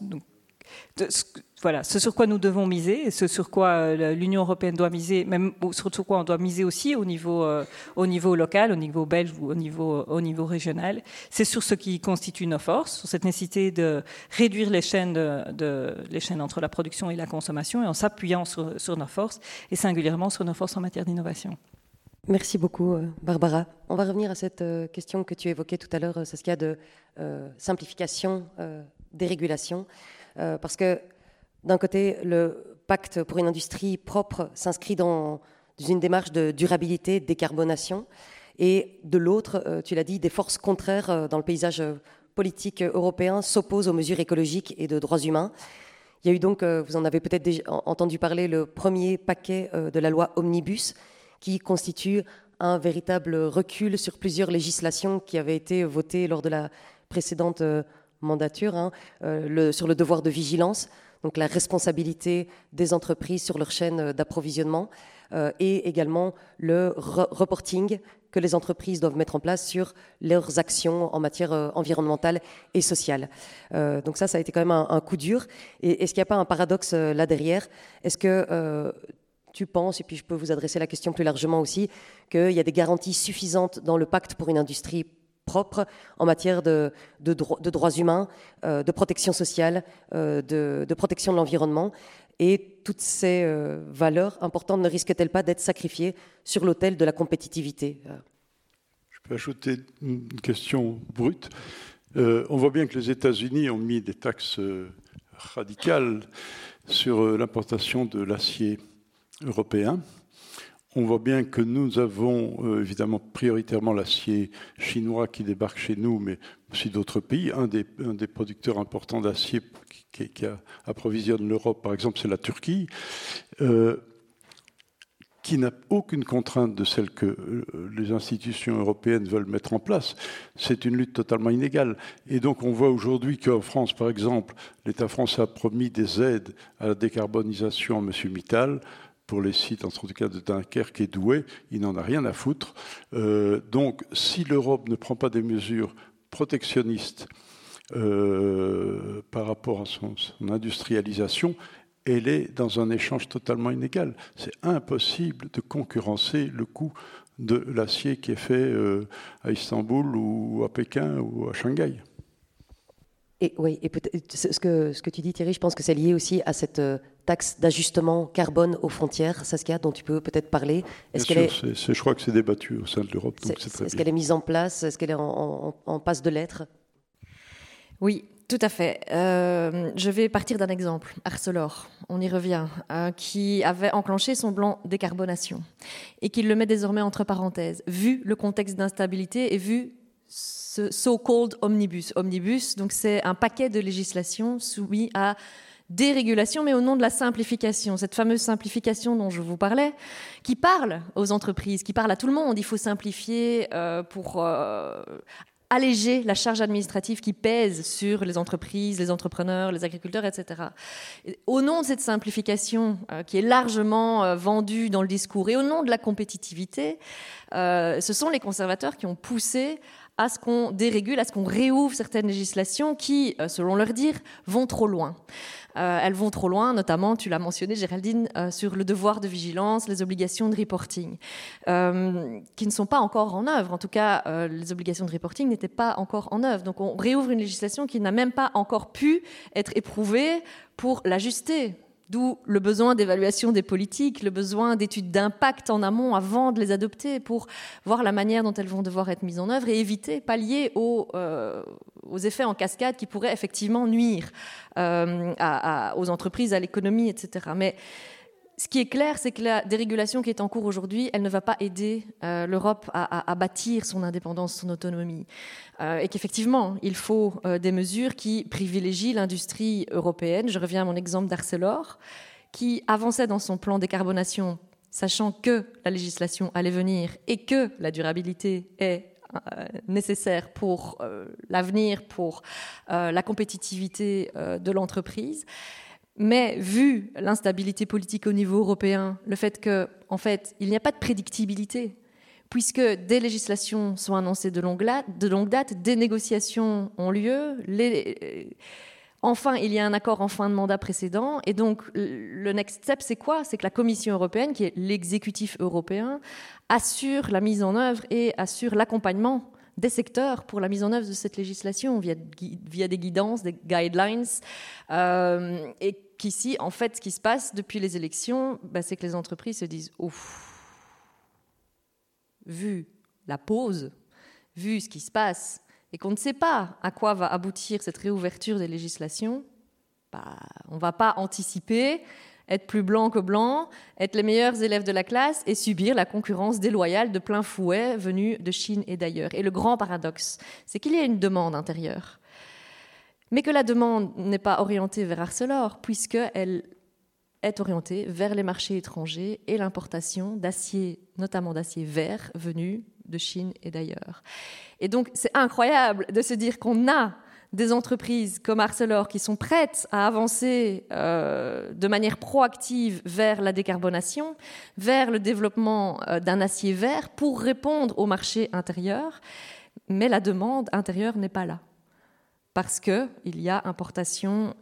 voilà, ce sur quoi nous devons miser, et ce sur quoi l'Union européenne doit miser, même sur quoi on doit miser aussi au niveau local, au niveau belge ou au niveau régional, c'est sur ce qui constitue nos forces, sur cette nécessité de réduire les chaînes entre la production et la consommation, et en s'appuyant sur nos forces, et singulièrement sur nos forces en matière d'innovation. Merci beaucoup, Barbara. On va revenir à cette question que tu évoquais tout à l'heure, Saskia, de simplification, dérégulation, parce que d'un côté, le pacte pour une industrie propre s'inscrit dans une démarche de durabilité, de décarbonation, et de l'autre, tu l'as dit, des forces contraires dans le paysage politique européen s'opposent aux mesures écologiques et de droits humains. Il y a eu donc, vous en avez peut-être déjà entendu parler, le premier paquet de la loi Omnibus, qui constitue un véritable recul sur plusieurs législations qui avaient été votées lors de la précédente mandature, sur le devoir de vigilance, donc la responsabilité des entreprises sur leur chaîne d'approvisionnement, et également le reporting que les entreprises doivent mettre en place sur leurs actions en matière environnementale et sociale. Donc ça a été quand même un coup dur. Et est-ce qu'il n'y a pas un paradoxe là derrière? Est-ce que tu penses, et puis je peux vous adresser la question plus largement aussi, qu'il y a des garanties suffisantes dans le pacte pour une industrie propre en matière de droits humains, de protection sociale, de protection de l'environnement. Et toutes ces valeurs importantes ne risquent-elles pas d'être sacrifiées sur l'autel de la compétitivité? Je peux ajouter une question brute. On voit bien que les États-Unis ont mis des taxes radicales sur l'importation de l'acier européen. On voit bien que nous avons évidemment prioritairement l'acier chinois qui débarque chez nous, mais aussi d'autres pays. Un des producteurs importants d'acier qui approvisionne l'Europe, par exemple, c'est la Turquie, qui n'a aucune contrainte de celle que les institutions européennes veulent mettre en place. C'est une lutte totalement inégale. Et donc on voit aujourd'hui qu'en France, par exemple, l'État français a promis des aides à la décarbonisation à M. Mittal, pour les sites, en tout cas de Dunkerque et Douai, il n'en a rien à foutre. Donc, si l'Europe ne prend pas des mesures protectionnistes par rapport à son industrialisation, elle est dans un échange totalement inégal. C'est impossible de concurrencer le coût de l'acier qui est fait à Istanbul ou à Pékin ou à Shanghai. Et oui, et ce que tu dis, Thierry, je pense que c'est lié aussi à cette taxe d'ajustement carbone aux frontières, Saskia, dont tu peux peut-être parler. Je crois que c'est débattu au sein de l'Europe. Est-ce qu'elle est mise en place? Est-ce qu'elle est en passe de l'être? Oui, tout à fait. Je vais partir d'un exemple, Arcelor, on y revient, qui avait enclenché son plan décarbonation et qui le met désormais entre parenthèses, vu le contexte d'instabilité et vu ce so-called omnibus. Omnibus, donc c'est un paquet de législation soumis à dérégulation, mais au nom de la simplification. Cette fameuse simplification dont je vous parlais, qui parle aux entreprises, qui parle à tout le monde. Il faut simplifier pour alléger la charge administrative qui pèse sur les entreprises, les entrepreneurs, les agriculteurs, etc. Et au nom de cette simplification qui est largement vendue dans le discours et au nom de la compétitivité, ce sont les conservateurs qui ont poussé à ce qu'on dérégule, à ce qu'on réouvre certaines législations qui, selon leur dire, vont trop loin. Elles vont trop loin, notamment, tu l'as mentionné, Géraldine, sur le devoir de vigilance, les obligations de reporting, qui ne sont pas encore en œuvre. En tout cas, les obligations de reporting n'étaient pas encore en œuvre. Donc on réouvre une législation qui n'a même pas encore pu être éprouvée pour l'ajuster. D'où le besoin d'évaluation des politiques, le besoin d'études d'impact en amont avant de les adopter pour voir la manière dont elles vont devoir être mises en œuvre et éviter, pallier aux effets en cascade qui pourraient effectivement nuire aux entreprises, à l'économie, etc. Mais ce qui est clair, c'est que la dérégulation qui est en cours aujourd'hui, elle ne va pas aider l'Europe à bâtir son indépendance, son autonomie. Et qu'effectivement, il faut des mesures qui privilégient l'industrie européenne. Je reviens à mon exemple d'Arcelor, qui avançait dans son plan décarbonation, sachant que la législation allait venir et que la durabilité est nécessaire pour l'avenir, pour la compétitivité de l'entreprise. Mais vu l'instabilité politique au niveau européen, le fait qu'en fait, il n'y a pas de prédictibilité, puisque des législations sont annoncées de longue date, des négociations ont lieu, enfin, il y a un accord en fin de mandat précédent, et donc le next step, c'est quoi? C'est que la Commission européenne, qui est l'exécutif européen, assure la mise en œuvre et assure l'accompagnement des secteurs pour la mise en œuvre de cette législation via des guidances, des guidelines, et qu'ici, en fait, ce qui se passe depuis les élections, c'est que les entreprises se disent « Ouf, vu la pause, vu ce qui se passe, et qu'on ne sait pas à quoi va aboutir cette réouverture des législations, on ne va pas anticiper, être plus blanc que blanc, être les meilleurs élèves de la classe et subir la concurrence déloyale de plein fouet venue de Chine et d'ailleurs. » Et le grand paradoxe, c'est qu'il y a une demande intérieure, mais que la demande n'est pas orientée vers Arcelor, puisqu'elle est orientée vers les marchés étrangers et l'importation d'acier, notamment d'acier vert, venu de Chine et d'ailleurs. Et donc, c'est incroyable de se dire qu'on a des entreprises comme Arcelor qui sont prêtes à avancer de manière proactive vers la décarbonation, vers le développement d'un acier vert pour répondre au marché intérieur, mais la demande intérieure n'est pas là. parce qu'il y a importation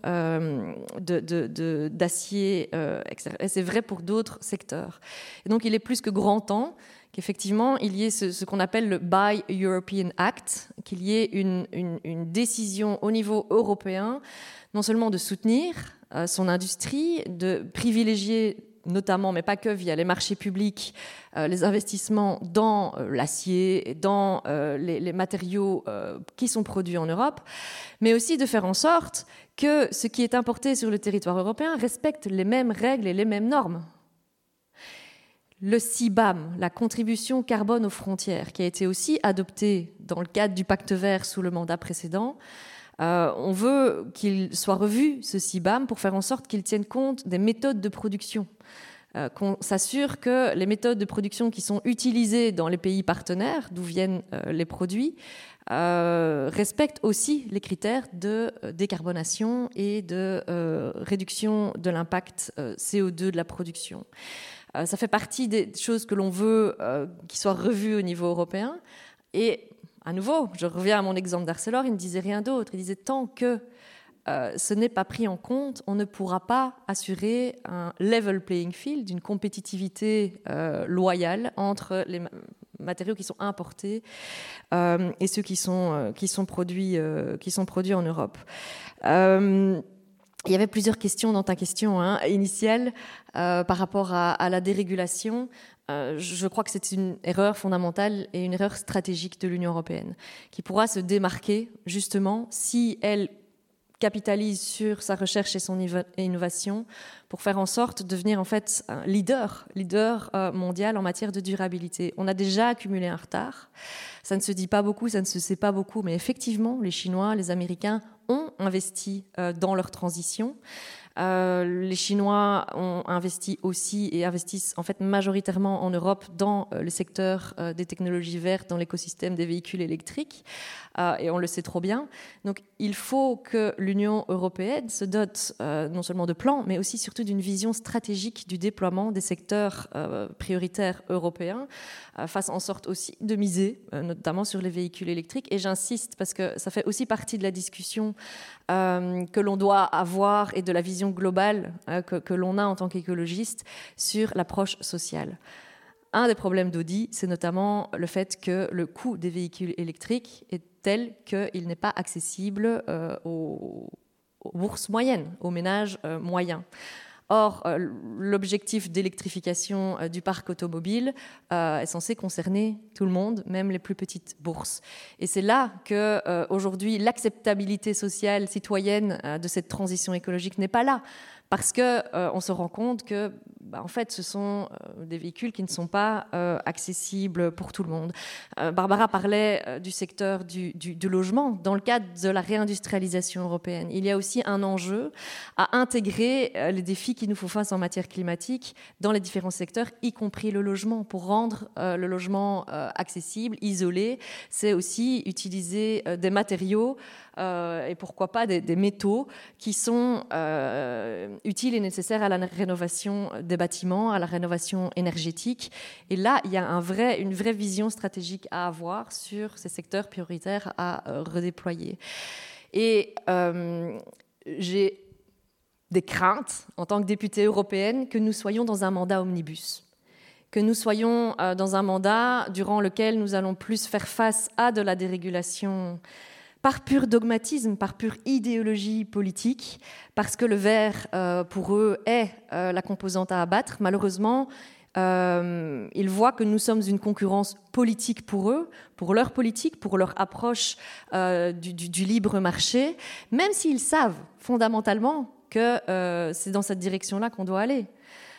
d'acier, etc. Et c'est vrai pour d'autres secteurs. Et donc il est plus que grand temps qu'effectivement il y ait ce qu'on appelle le Buy European Act, qu'il y ait une décision au niveau européen, non seulement de soutenir son industrie, de privilégier notamment, mais pas que, via les marchés publics, les investissements dans l'acier, dans les matériaux qui sont produits en Europe, mais aussi de faire en sorte que ce qui est importé sur le territoire européen respecte les mêmes règles et les mêmes normes. Le CBAM, la contribution carbone aux frontières, qui a été aussi adoptée dans le cadre du Pacte vert sous le mandat précédent, on veut qu'il soit revu, ce CBAM, pour faire en sorte qu'il tienne compte des méthodes de production, qu'on s'assure que les méthodes de production qui sont utilisées dans les pays partenaires, d'où viennent les produits, respectent aussi les critères de décarbonation et de réduction de l'impact CO2 de la production. Ça fait partie des choses que l'on veut qui soient revues au niveau européen. Et à nouveau, je reviens à mon exemple d'Arcelor, il ne disait rien d'autre. Il disait tant que ce n'est pas pris en compte, on ne pourra pas assurer un level playing field, une compétitivité loyale entre les matériaux qui sont importés et ceux qui sont produits en Europe. Il y avait plusieurs questions dans ta question initiale par rapport à la dérégulation. Je crois que c'est une erreur fondamentale et une erreur stratégique de l'Union européenne qui pourra se démarquer justement si elle capitalise sur sa recherche et son innovation pour faire en sorte de devenir en fait un leader mondial en matière de durabilité. On a déjà accumulé un retard. Ça ne se dit pas beaucoup, ça ne se sait pas beaucoup, mais effectivement, les Chinois, les Américains ont investi dans leur transition. Les Chinois ont investi aussi et investissent en fait majoritairement en Europe dans le secteur des technologies vertes, dans l'écosystème des véhicules électriques, et on le sait trop bien. Donc il faut que l'Union européenne se dote non seulement de plans, mais aussi surtout d'une vision stratégique du déploiement des secteurs prioritaires européens, fasse en sorte aussi de miser notamment sur les véhicules électriques. Et j'insiste parce que ça fait aussi partie de la discussion que l'on doit avoir et de la vision globale que l'on a en tant qu'écologiste sur l'approche sociale. Un des problèmes d'Audi, c'est notamment le fait que le coût des véhicules électriques est tel qu'il n'est pas accessible aux bourses moyennes, aux ménages moyens. Or, l'objectif d'électrification du parc automobile est censé concerner tout le monde, même les plus petites bourses. Et c'est là qu'aujourd'hui, l'acceptabilité sociale, citoyenne de cette transition écologique n'est pas là. Parce qu'on se rend compte que, en fait, ce sont des véhicules qui ne sont pas accessibles pour tout le monde. Barbara parlait du secteur du logement. Dans le cadre de la réindustrialisation européenne, il y a aussi un enjeu à intégrer les défis qui nous font face en matière climatique dans les différents secteurs, y compris le logement, pour rendre le logement accessible, isolé. C'est aussi utiliser des matériaux et pourquoi pas des métaux qui sont utiles et nécessaires à la rénovation des bâtiments, à la rénovation énergétique. Et là, il y a une vraie vision stratégique à avoir sur ces secteurs prioritaires à redéployer. Et j'ai des craintes, en tant que députée européenne, que nous soyons dans un mandat omnibus, que nous soyons dans un mandat durant lequel nous allons plus faire face à de la dérégulation par pur dogmatisme, par pure idéologie politique, parce que le vert, pour eux, est la composante à abattre. Malheureusement, ils voient que nous sommes une concurrence politique pour eux, pour leur politique, pour leur approche du libre marché, même s'ils savent fondamentalement que c'est dans cette direction-là qu'on doit aller.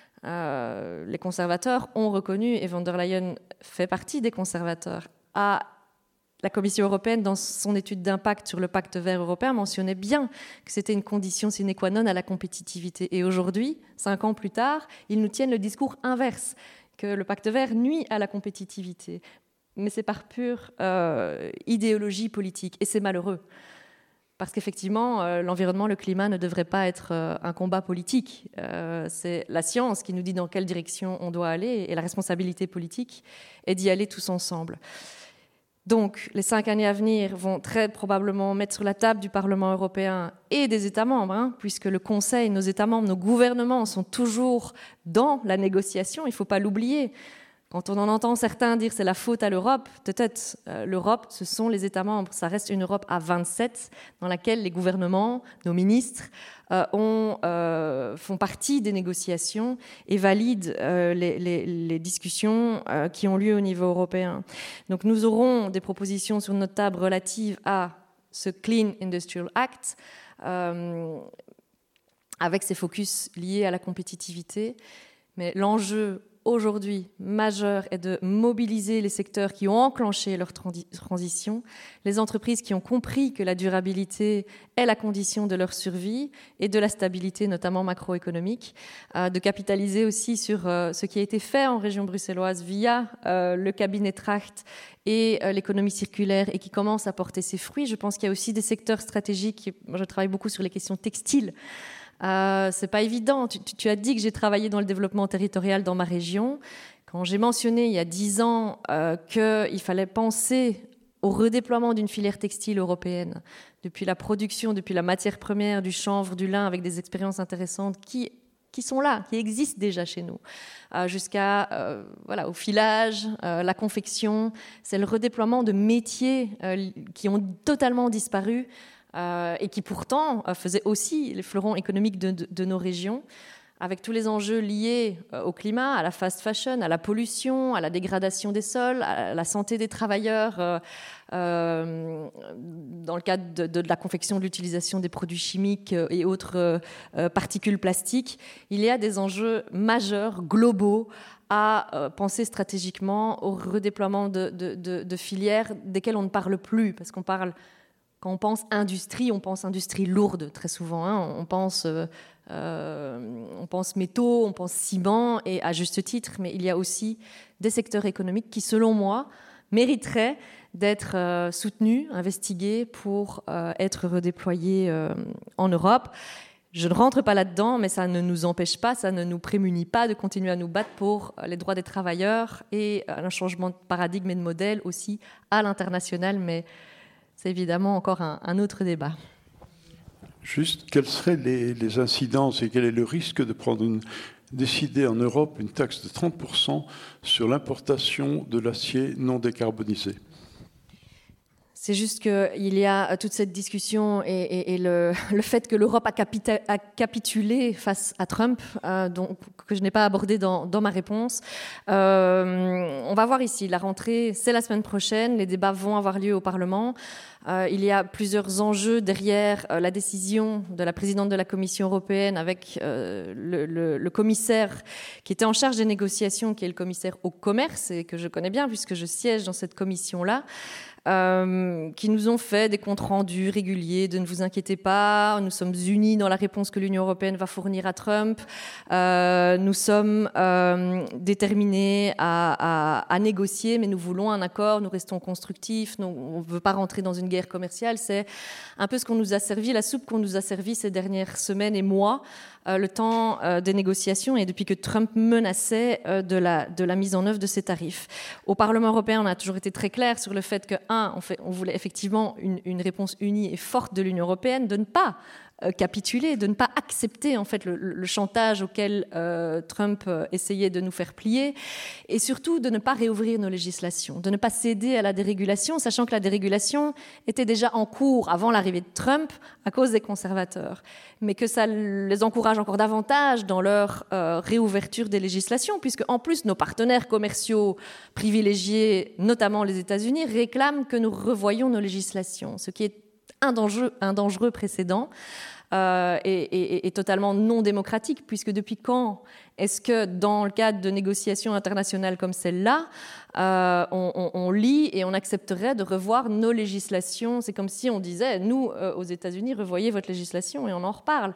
Les conservateurs ont reconnu, et von der Leyen fait partie des conservateurs, la Commission européenne, dans son étude d'impact sur le pacte vert européen, mentionnait bien que c'était une condition sine qua non à la compétitivité. Et aujourd'hui, 5 ans plus tard, ils nous tiennent le discours inverse, que le pacte vert nuit à la compétitivité. Mais c'est par pure idéologie politique. Et c'est malheureux. Parce qu'effectivement, l'environnement, le climat ne devrait pas être un combat politique. C'est la science qui nous dit dans quelle direction on doit aller, et la responsabilité politique est d'y aller tous ensemble. Donc, les 5 années à venir vont très probablement mettre sur la table du Parlement européen et des États membres, puisque le Conseil, nos États membres, nos gouvernements sont toujours dans la négociation, il ne faut pas l'oublier. Quand on en entend certains dire c'est la faute à l'Europe, peut-être l'Europe, ce sont les États membres. Ça reste une Europe à 27 dans laquelle les gouvernements, nos ministres, font partie des négociations et valident les discussions qui ont lieu au niveau européen. Donc nous aurons des propositions sur notre table relatives à ce Clean Industrial Act, avec ses focus liés à la compétitivité. Mais l'enjeu aujourd'hui majeur est de mobiliser les secteurs qui ont enclenché leur transition, les entreprises qui ont compris que la durabilité est la condition de leur survie et de la stabilité, notamment macroéconomique, de capitaliser aussi sur ce qui a été fait en région bruxelloise via le cabinet Tracht et l'économie circulaire et qui commence à porter ses fruits. Je pense qu'il y a aussi des secteurs stratégiques. Moi, je travaille beaucoup sur les questions textiles. C'est pas évident. Tu as dit que j'ai travaillé dans le développement territorial dans ma région. Quand j'ai mentionné il y a 10 ans qu'il fallait penser au redéploiement d'une filière textile européenne, depuis la production, depuis la matière première, du chanvre, du lin, avec des expériences intéressantes qui sont là, qui existent déjà chez nous, jusqu'à au filage, la confection. C'est le redéploiement de métiers qui ont totalement disparu, et qui pourtant faisaient aussi les fleurons économiques de nos régions, avec tous les enjeux liés au climat, à la fast fashion, à la pollution, à la dégradation des sols, à la santé des travailleurs, dans le cadre de la confection, de l'utilisation des produits chimiques et autres particules plastiques. Il y a des enjeux majeurs, globaux, à penser stratégiquement au redéploiement de filières desquelles on ne parle plus, parce qu'on parle... Quand on pense industrie, on pense industrie lourde très souvent. On pense métaux, on pense ciment, et à juste titre. Mais il y a aussi des secteurs économiques qui, selon moi, mériteraient d'être soutenus, investigués pour être redéployés en Europe. Je ne rentre pas là-dedans, mais ça ne nous empêche pas, ça ne nous prémunit pas de continuer à nous battre pour les droits des travailleurs et un changement de paradigme et de modèle aussi à l'international, mais c'est évidemment encore un autre débat. Juste, quelles seraient les incidences et quel est le risque de décider en Europe une taxe de 30% sur l'importation de l'acier non décarbonisé ? C'est juste qu'il y a toute cette discussion et le fait que l'Europe a capitulé face à Trump, donc, que je n'ai pas abordé dans ma réponse. On va voir ici, la rentrée, c'est la semaine prochaine, les débats vont avoir lieu au Parlement. Il y a plusieurs enjeux derrière la décision de la présidente de la Commission européenne avec le commissaire qui était en charge des négociations, qui est le commissaire au commerce et que je connais bien puisque je siège dans cette commission-là. Qui nous ont fait des comptes rendus réguliers de ne vous inquiétez pas, nous sommes unis dans la réponse que l'Union européenne va fournir à Trump, nous sommes déterminés à négocier, mais nous voulons un accord, nous restons constructifs, on ne veut pas rentrer dans une guerre commerciale. C'est un peu ce qu'on nous a servi, la soupe qu'on nous a servi ces dernières semaines et mois, le temps des négociations et depuis que Trump menaçait de la mise en œuvre de ces tarifs. Au Parlement européen, on a toujours été très clair sur le fait que, on voulait effectivement une réponse unie et forte de l'Union européenne, de ne pas capituler, de ne pas accepter en fait le chantage auquel Trump essayait de nous faire plier, et surtout de ne pas réouvrir nos législations, de ne pas céder à la dérégulation, sachant que la dérégulation était déjà en cours avant l'arrivée de Trump à cause des conservateurs, mais que ça les encourage encore davantage dans leur réouverture des législations, puisque en plus nos partenaires commerciaux privilégiés, notamment les États-Unis, réclament que nous revoyions nos législations, ce qui est un dangereux précédent et totalement non démocratique, puisque depuis quand est-ce que dans le cadre de négociations internationales comme celle-là, on lit et on accepterait de revoir nos législations? C'est comme si on disait, nous, aux États-Unis, revoyez votre législation et on en reparle.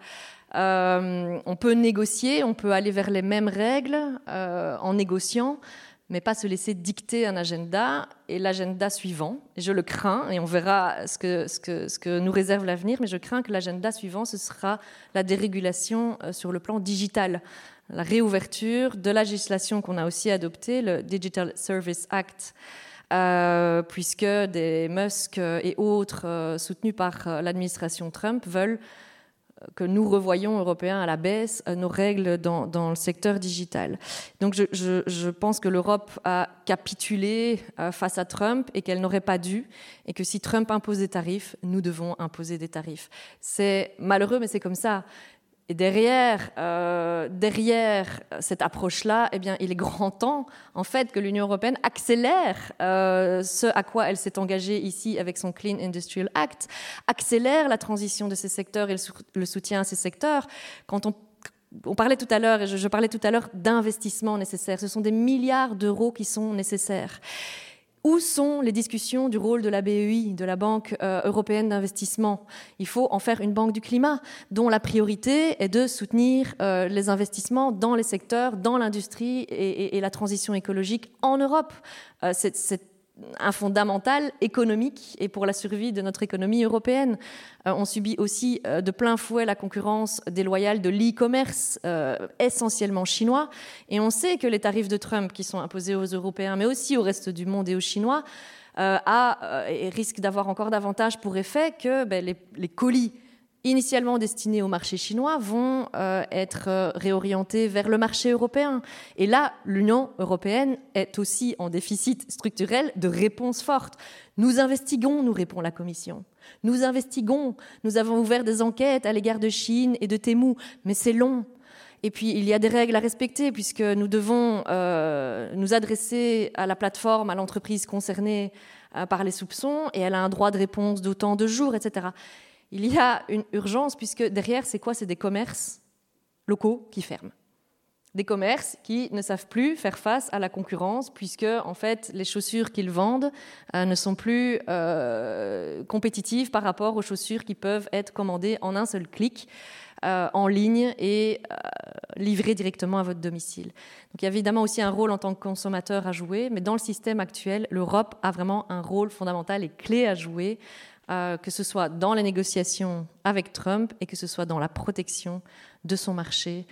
On peut négocier, on peut aller vers les mêmes règles en négociant, mais pas se laisser dicter un agenda, et l'agenda suivant, et je le crains, et on verra ce que nous réserve l'avenir, mais je crains que l'agenda suivant, ce sera la dérégulation sur le plan digital, la réouverture de la législation qu'on a aussi adoptée, le Digital Service Act, puisque des Musk et autres soutenus par l'administration Trump veulent que nous revoyions, Européens, à la baisse nos règles dans le secteur digital. Donc je pense que l'Europe a capitulé face à Trump et qu'elle n'aurait pas dû, et que si Trump impose des tarifs, nous devons imposer des tarifs. C'est malheureux, mais c'est comme ça. Et derrière cette approche-là, eh bien, il est grand temps, en fait, que l'Union européenne accélère ce à quoi elle s'est engagée ici avec son Clean Industrial Act, accélère la transition de ces secteurs et le soutien à ces secteurs. Quand on parlait tout à l'heure, et je parlais tout à l'heure d'investissements nécessaires, ce sont des milliards d'euros qui sont nécessaires. Où sont les discussions du rôle de la BEI, de la Banque européenne d'investissement ? Il faut en faire une banque du climat, dont la priorité est de soutenir les investissements dans les secteurs, dans l'industrie et la transition écologique en Europe. C'est un fondamental économique et pour la survie de notre économie européenne. On subit aussi de plein fouet la concurrence déloyale de l'e-commerce, essentiellement chinois. Et on sait que les tarifs de Trump qui sont imposés aux Européens, mais aussi au reste du monde et aux Chinois, risquent d'avoir encore davantage pour effet que les colis initialement destinés au marché chinois vont être réorientés vers le marché européen. Et là, l'Union européenne est aussi en déficit structurel de réponses fortes. Nous investiguons, nous répond la Commission. Nous investiguons. Nous avons ouvert des enquêtes à l'égard de Chine et de Temu, mais c'est long. Et puis, il y a des règles à respecter puisque nous devons nous adresser à la plateforme, à l'entreprise concernée par les soupçons, et elle a un droit de réponse d'autant de jours, etc. Il y a une urgence puisque derrière, c'est quoi ? C'est des commerces locaux qui ferment. Des commerces qui ne savent plus faire face à la concurrence puisque, en fait, les chaussures qu'ils vendent ne sont plus compétitives par rapport aux chaussures qui peuvent être commandées en un seul clic en ligne et livrées directement à votre domicile. Donc il y a évidemment aussi un rôle en tant que consommateur à jouer, mais dans le système actuel, l'Europe a vraiment un rôle fondamental et clé à jouer, que ce soit dans les négociations avec Trump et que ce soit dans la protection de son marché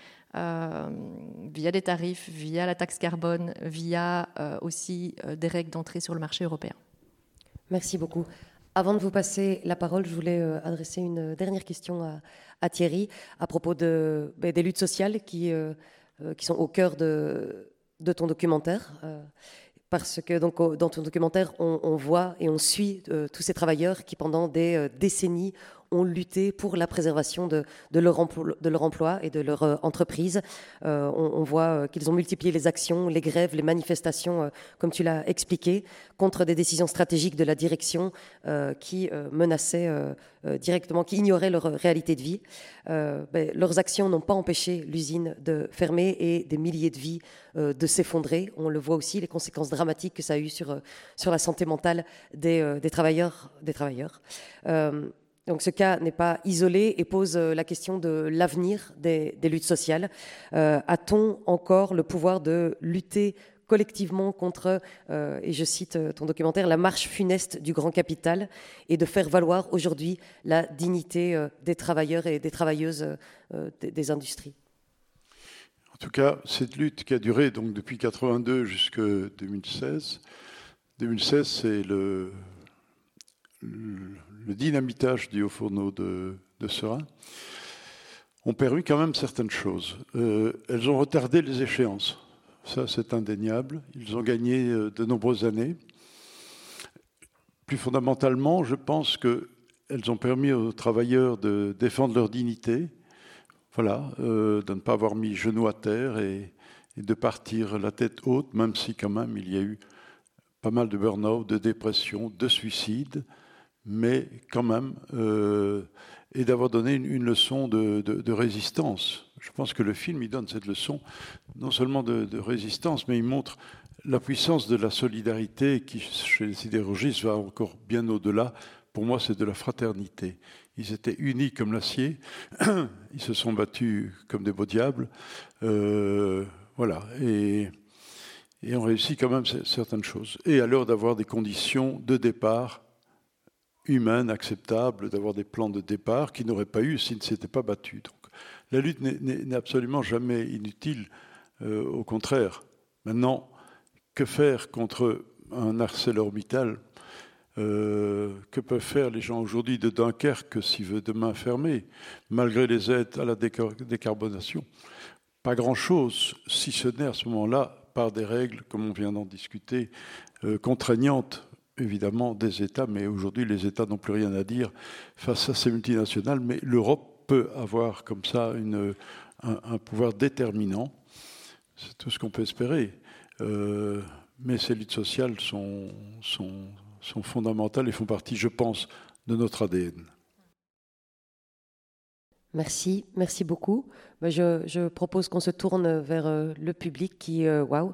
via des tarifs, via la taxe carbone, via aussi des règles d'entrée sur le marché européen. Merci beaucoup. Avant de vous passer la parole, je voulais adresser une dernière question à Thierry à propos des luttes sociales qui sont au cœur de ton documentaire. Parce que donc, dans ton documentaire, on voit et on suit tous ces travailleurs qui, pendant des décennies, ont lutté pour la préservation de leur emploi et de leur entreprise. On voit qu'ils ont multiplié les actions, les grèves, les manifestations, comme tu l'as expliqué, contre des décisions stratégiques de la direction qui menaçaient directement, qui ignoraient leur réalité de vie. Leurs actions n'ont pas empêché l'usine de fermer et des milliers de vies de s'effondrer. On le voit aussi, les conséquences dramatiques que ça a eu sur la santé mentale des travailleurs. Donc ce cas n'est pas isolé et pose la question de l'avenir des luttes sociales. A-t-on encore le pouvoir de lutter collectivement contre, et je cite ton documentaire, la marche funeste du grand capital et de faire valoir aujourd'hui la dignité des travailleurs et des travailleuses des industries? En tout cas, cette lutte qui a duré donc depuis 1982 jusqu'à 2016. 2016, c'est le dynamitage du Haut-Fourneau de Seraing, ont permis quand même certaines choses. Elles ont retardé les échéances. Ça, c'est indéniable. Ils ont gagné de nombreuses années. Plus fondamentalement, je pense qu'elles ont permis aux travailleurs de défendre leur dignité, voilà, de ne pas avoir mis genoux à terre et de partir la tête haute, même si quand même il y a eu pas mal de burn-out, de dépression, de suicide, mais quand même, et d'avoir donné une leçon de résistance. Je pense que le film, il donne cette leçon, non seulement de résistance, mais il montre la puissance de la solidarité qui, chez les sidérurgistes, va encore bien au-delà. Pour moi, c'est de la fraternité. Ils étaient unis comme l'acier, ils se sont battus comme des beaux diables, voilà, et on réussit quand même certaines choses. Et alors d'avoir des conditions de départ humaines, acceptables, d'avoir des plans de départ qu'ils n'auraient pas eu s'ils ne s'étaient pas battus. Donc, la lutte n'est absolument jamais inutile, au contraire. Maintenant, que faire contre un ArcelorMittal. Que peuvent faire les gens aujourd'hui de Dunkerque s'ils veulent demain fermer, malgré les aides à la décarbonation? Pas grand-chose, si ce n'est à ce moment-là par des règles, comme on vient d'en discuter, contraignantes, évidemment, des États. Mais aujourd'hui, les États n'ont plus rien à dire face à ces multinationales. Mais l'Europe peut avoir comme ça un pouvoir déterminant. C'est tout ce qu'on peut espérer. Mais ces luttes sociales sont fondamentales et font partie, je pense, de notre ADN. Merci beaucoup. Je propose qu'on se tourne vers le public qui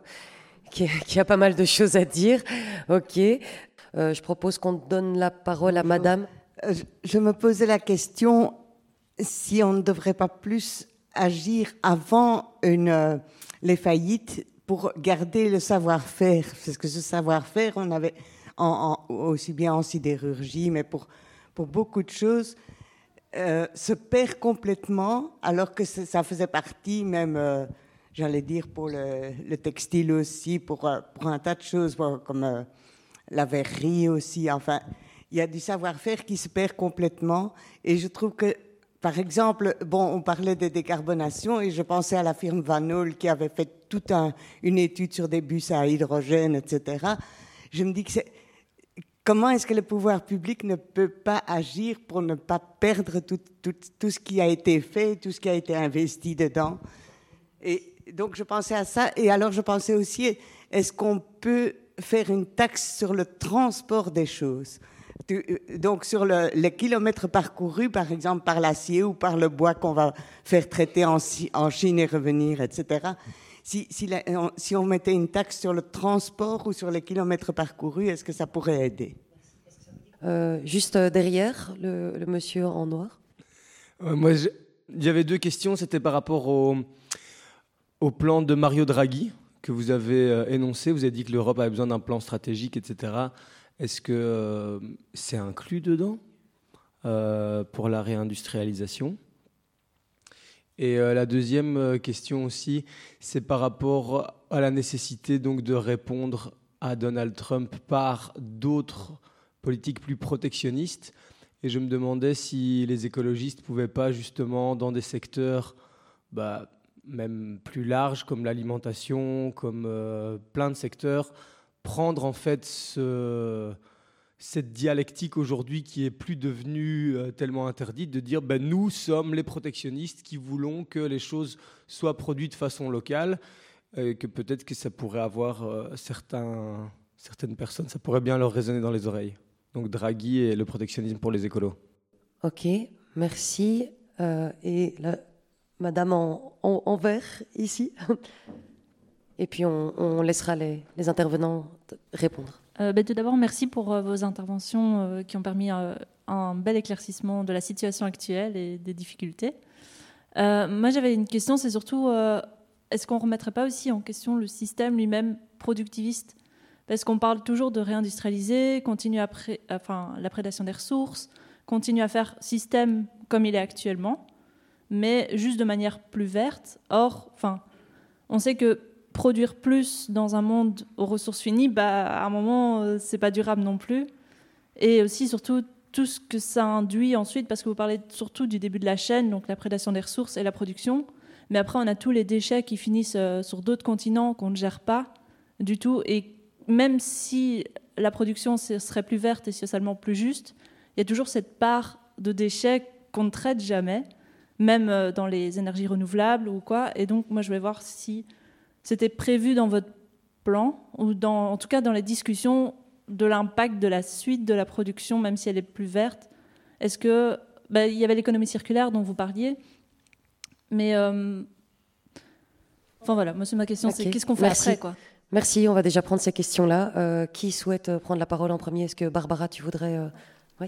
a pas mal de choses à dire. Ok. Je propose qu'on donne la parole à Madame. Je me posais la question si on ne devrait pas plus agir avant les faillites pour garder le savoir-faire, parce que ce savoir-faire, on avait aussi bien en sidérurgie, mais pour beaucoup de choses, se perd complètement, alors que ça faisait partie même, j'allais dire, pour le textile aussi, pour un tas de choses, comme la verrerie aussi. Enfin, il y a du savoir-faire qui se perd complètement. Et je trouve que, par exemple, on parlait de décarbonation, et je pensais à la firme Van Hool qui avait fait toute une étude sur des bus à hydrogène, etc. Je me dis que comment est-ce que le pouvoir public ne peut pas agir pour ne pas perdre tout ce qui a été fait, tout ce qui a été investi dedans? Et donc, je pensais à ça. Et alors, je pensais aussi, est-ce qu'on peut faire une taxe sur le transport des choses? Donc, sur les kilomètres parcourus, par exemple, par l'acier ou par le bois qu'on va faire traiter en Chine et revenir, etc. Si on mettait une taxe sur le transport ou sur les kilomètres parcourus, est-ce que ça pourrait aider? Juste derrière, le monsieur en noir. Moi, il y avait deux questions. C'était par rapport au plan de Mario Draghi que vous avez énoncé. Vous avez dit que l'Europe avait besoin d'un plan stratégique, etc. Est-ce que c'est inclus dedans pour la réindustrialisation? Et la deuxième question aussi, c'est par rapport à la nécessité donc de répondre à Donald Trump par d'autres politiques plus protectionnistes. Et je me demandais si les écologistes ne pouvaient pas justement dans des secteurs même plus larges comme l'alimentation, comme plein de secteurs, prendre en fait cette dialectique aujourd'hui qui est plus devenue tellement interdite, de dire nous sommes les protectionnistes qui voulons que les choses soient produites de façon locale, et que peut-être que ça pourrait avoir certaines personnes, ça pourrait bien leur résonner dans les oreilles. Donc Draghi et le protectionnisme pour les écolos. Ok, merci. Et la madame en vert ici. Et puis on laissera les intervenants répondre. Tout d'abord, merci pour vos interventions qui ont permis un bel éclaircissement de la situation actuelle et des difficultés. Moi, j'avais une question, c'est surtout, est-ce qu'on ne remettrait pas aussi en question le système lui-même productiviste? Parce qu'on parle toujours de réindustrialiser, continuer la prédation des ressources, continuer à faire système comme il est actuellement, mais juste de manière plus verte. Or, on sait que produire plus dans un monde aux ressources finies, à un moment, c'est pas durable non plus. Et aussi, surtout, tout ce que ça induit ensuite, parce que vous parlez surtout du début de la chaîne, donc la prédation des ressources et la production. Mais après, on a tous les déchets qui finissent sur d'autres continents qu'on ne gère pas du tout. Et même si la production serait plus verte et socialement plus juste, il y a toujours cette part de déchets qu'on ne traite jamais, même dans les énergies renouvelables ou quoi. Et donc, moi, je vais voir si c'était prévu dans votre plan, ou en tout cas dans les discussions de l'impact de la suite de la production, même si elle est plus verte. Est-ce que il y avait l'économie circulaire dont vous parliez, mais voilà, moi c'est ma question, c'est qu'est-ce qu'on fait après, quoi? Merci, on va déjà prendre ces questions-là. Qui souhaite prendre la parole en premier? Est-ce que Barbara, tu voudrais Oui.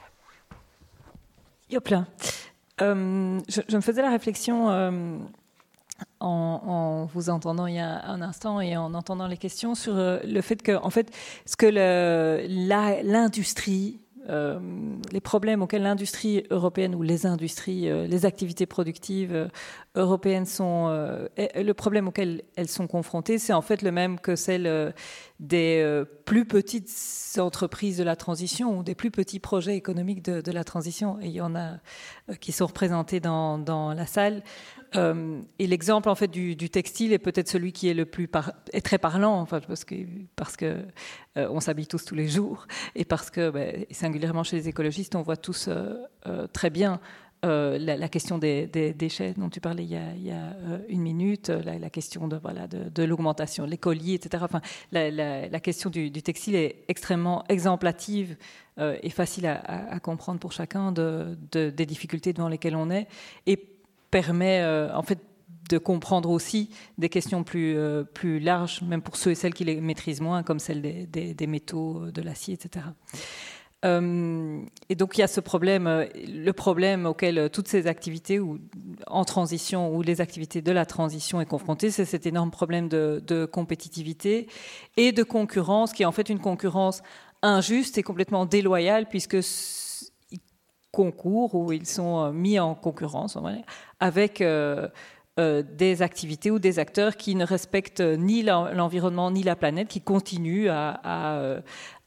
Yopla. Je me faisais la réflexion en vous entendant il y a un instant et en entendant les questions sur le fait que, en fait, ce que l'industrie les problèmes auxquels l'industrie européenne ou les industries, les activités productives européennes le problème auquel elles sont confrontées, c'est en fait le même que celle des plus petites entreprises de la transition ou des plus petits projets économiques de la transition. Et il y en a qui sont représentés dans la salle. Et l'exemple en fait du textile est peut-être celui qui est le plus est très parlant, enfin, parce que on s'habille tous les jours et parce que singulièrement chez les écologistes on voit tous très bien la question des déchets dont tu parlais il y a une minute, la question de l'augmentation, les colliers, etc. Enfin, la question du textile est extrêmement exemplative et facile à comprendre pour chacun des difficultés devant lesquelles on est, et permet en fait de comprendre aussi des questions plus larges, même pour ceux et celles qui les maîtrisent moins, comme celle des métaux, de l'acier, etc. Et donc il y a ce problème, le problème auquel toutes ces activités en transition ou les activités de la transition est confrontée, c'est cet énorme problème de compétitivité et de concurrence, qui est en fait une concurrence injuste et complètement déloyale, puisque concours où ils sont mis en concurrence avec des activités ou des acteurs qui ne respectent ni l'environnement ni la planète, qui continuent à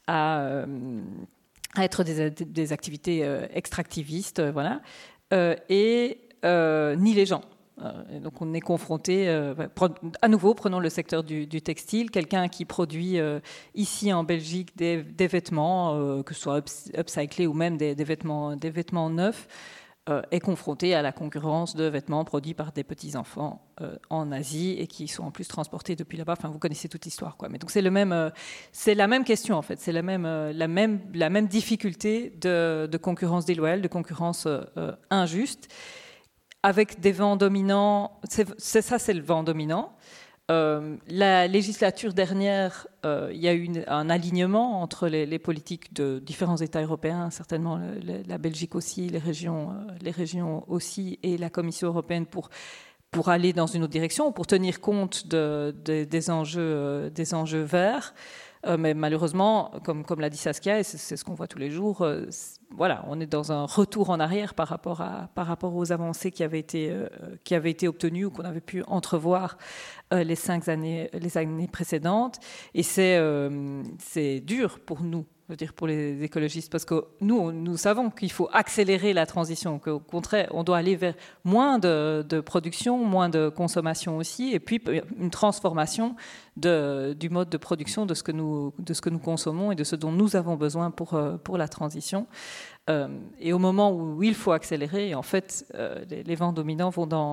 être des activités extractivistes, et ni les gens. Donc on est confronté, à nouveau, prenons le secteur du textile, quelqu'un qui produit ici en Belgique des vêtements, que ce soit upcyclés ou même des vêtements neufs, est confronté à la concurrence de vêtements produits par des petits-enfants en Asie et qui sont en plus transportés depuis là-bas. Enfin, vous connaissez toute l'histoire, quoi. Mais donc c'est la même question, en fait. C'est la même difficulté de concurrence déloyale, de concurrence injuste, avec des vents dominants. C'est le vent dominant. La législature dernière, il y a eu un alignement entre les politiques de différents États européens, certainement la Belgique aussi, les régions aussi, et la Commission européenne pour aller dans une autre direction, pour tenir compte des enjeux verts. Mais malheureusement, comme l'a dit Saskia, et c'est ce qu'on voit tous les jours, on est dans un retour en arrière par rapport aux avancées qui avaient été obtenues ou qu'on avait pu entrevoir les années précédentes. Et c'est dur pour nous, je veux dire pour les écologistes, parce que nous savons qu'il faut accélérer la transition, qu'au contraire, on doit aller vers moins de production, moins de consommation aussi, et puis une transformation du mode de production de ce que nous consommons et de ce dont nous avons besoin pour la transition. Et au moment où il faut accélérer, en fait, les vents dominants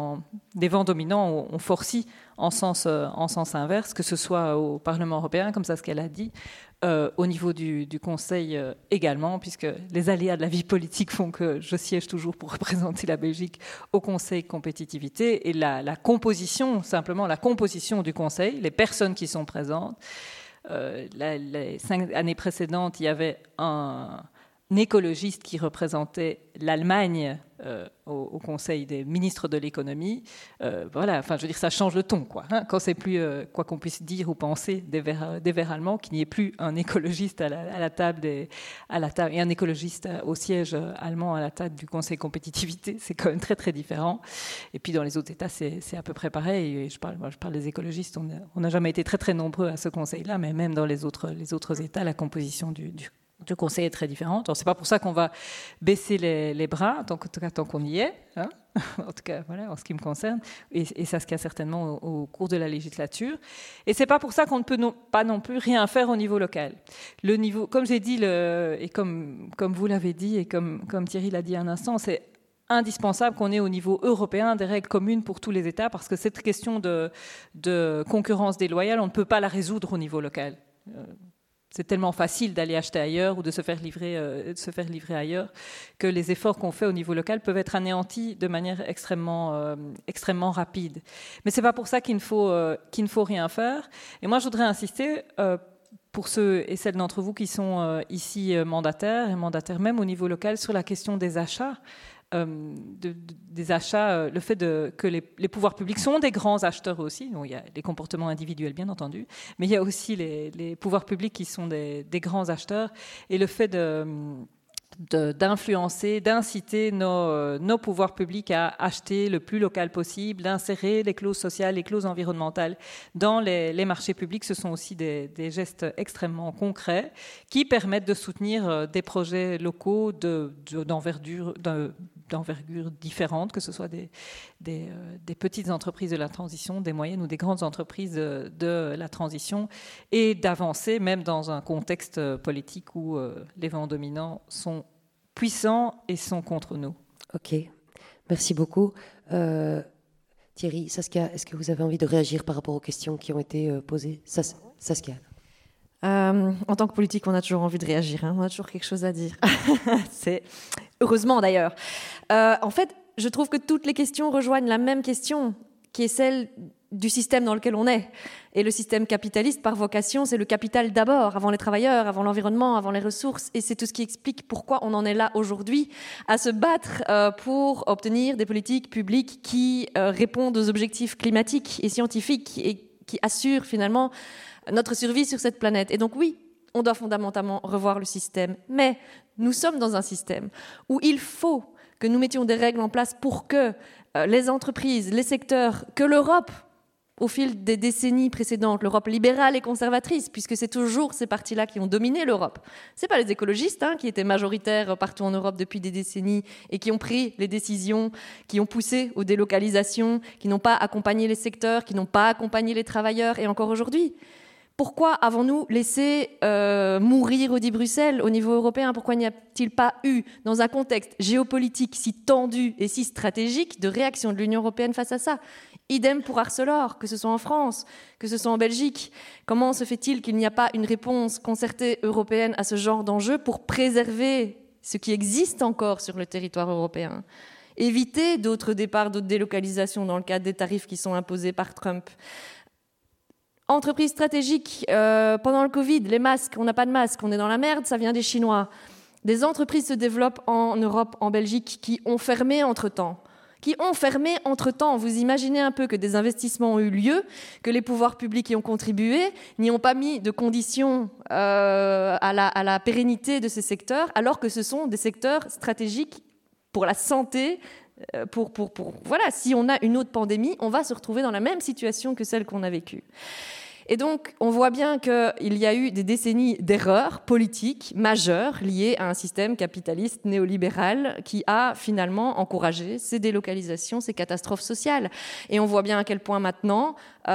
ont forci en sens inverse, que ce soit au Parlement européen, comme ça ce qu'elle a dit, au niveau du Conseil également, puisque les aléas de la vie politique font que je siège toujours pour représenter la Belgique au Conseil compétitivité, et la composition du Conseil, les personnes qui sont présentes. Les 5 années précédentes, il y avait un écologiste qui représentait l'Allemagne au Conseil des ministres de l'économie. Enfin, je veux dire, ça change le ton, quoi. Quand c'est plus, quoi qu'on puisse dire ou penser des Verts allemands, qu'il n'y ait plus un écologiste à la table et un écologiste au siège allemand à la table du Conseil compétitivité, c'est quand même très très différent. Et puis dans les autres États, c'est à peu près pareil. Et je parle des écologistes. On n'a jamais été très très nombreux à ce Conseil-là, mais même dans les autres États, la composition du Conseil est très différente. Alors, c'est pas pour ça qu'on va baisser les bras, tant qu'on y est, hein. En tout cas, voilà, en ce qui me concerne, et ça se casse certainement au cours de la législature. Et c'est pas pour ça qu'on ne peut pas non plus rien faire au niveau local. Le niveau, comme j'ai dit, et comme vous l'avez dit, et comme Thierry l'a dit un instant, c'est indispensable qu'on ait au niveau européen des règles communes pour tous les États, parce que cette question de concurrence déloyale, on ne peut pas la résoudre au niveau local. C'est tellement facile d'aller acheter ailleurs ou de se faire livrer ailleurs que les efforts qu'on fait au niveau local peuvent être anéantis de manière extrêmement rapide. Mais c'est pas pour ça qu'il ne faut rien faire. Et moi, je voudrais insister pour ceux et celles d'entre vous qui sont ici mandataires et mandataires même au niveau local sur la question des achats. Des achats, le fait que les pouvoirs publics sont des grands acheteurs aussi. Donc, il y a les comportements individuels, bien entendu, mais il y a aussi les pouvoirs publics qui sont des grands acheteurs. Et le fait d'influencer, d'inciter nos pouvoirs publics à acheter le plus local possible, d'insérer les clauses sociales, les clauses environnementales dans les marchés publics. Ce sont aussi des gestes extrêmement concrets qui permettent de soutenir des projets locaux d'envergure différente, que ce soit des petites entreprises de la transition, des moyennes ou des grandes entreprises de la transition, et d'avancer même dans un contexte politique où les vents dominants sont puissants et sont contre nous. Ok, merci beaucoup. Thierry, Saskia, est-ce que vous avez envie de réagir par rapport aux questions qui ont été posées? Saskia. En tant que politique, on a toujours envie de réagir, hein, on a toujours quelque chose à dire. C'est heureusement d'ailleurs. En fait, je trouve que toutes les questions rejoignent la même question, qui est celle du système dans lequel on est. Et le système capitaliste, par vocation, c'est le capital d'abord, avant les travailleurs, avant l'environnement, avant les ressources. Et c'est tout ce qui explique pourquoi on en est là aujourd'hui, à se battre pour obtenir des politiques publiques qui répondent aux objectifs climatiques et scientifiques et qui assurent finalement notre survie sur cette planète. Et donc oui, on doit fondamentalement revoir le système. Mais nous sommes dans un système où il faut que nous mettions des règles en place pour que les entreprises, les secteurs, que l'Europe, au fil des décennies précédentes, l'Europe libérale et conservatrice, puisque c'est toujours ces partis-là qui ont dominé l'Europe. Ce n'est pas les écologistes qui étaient majoritaires partout en Europe depuis des décennies et qui ont pris les décisions, qui ont poussé aux délocalisations, qui n'ont pas accompagné les secteurs, qui n'ont pas accompagné les travailleurs, et encore aujourd'hui. Pourquoi avons-nous laissé mourir Audi Bruxelles au niveau européen? Pourquoi n'y a-t-il pas eu, dans un contexte géopolitique si tendu et si stratégique, de réaction de l'Union européenne face à ça? Idem pour Arcelor, que ce soit en France, que ce soit en Belgique. Comment se fait-il qu'il n'y a pas une réponse concertée européenne à ce genre d'enjeu pour préserver ce qui existe encore sur le territoire européen? Éviter d'autres départs, d'autres délocalisations dans le cadre des tarifs qui sont imposés par Trump. Entreprises stratégiques, pendant le Covid, les masques, on n'a pas de masques, on est dans la merde, ça vient des Chinois. Des entreprises se développent en Europe, en Belgique, qui ont fermé entre-temps. Vous imaginez un peu que des investissements ont eu lieu, que les pouvoirs publics y ont contribué, n'y ont pas mis de conditions à la pérennité de ces secteurs, alors que ce sont des secteurs stratégiques pour la santé. Voilà, si on a une autre pandémie, on va se retrouver dans la même situation que celle qu'on a vécue. Et donc, on voit bien qu'il y a eu des décennies d'erreurs politiques majeures liées à un système capitaliste néolibéral qui a finalement encouragé ces délocalisations, ces catastrophes sociales. Et on voit bien à quel point maintenant, tout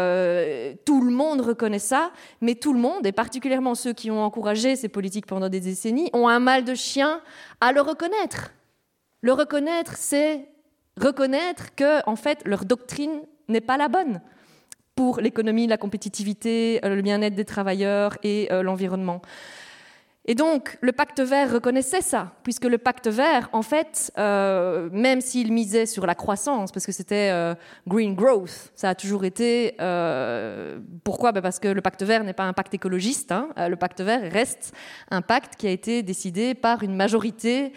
le monde reconnaît ça, mais tout le monde, et particulièrement ceux qui ont encouragé ces politiques pendant des décennies, ont un mal de chien à le reconnaître. Le reconnaître, c'est reconnaître que, en fait, leur doctrine n'est pas la bonne pour l'économie, la compétitivité, le bien-être des travailleurs et l'environnement. Et donc, le pacte vert reconnaissait ça, puisque le pacte vert, en fait, même s'il misait sur la croissance, parce que c'était green growth, ça a toujours été... pourquoi ? Parce que le pacte vert n'est pas un pacte écologiste. Le pacte vert reste un pacte qui a été décidé par une majorité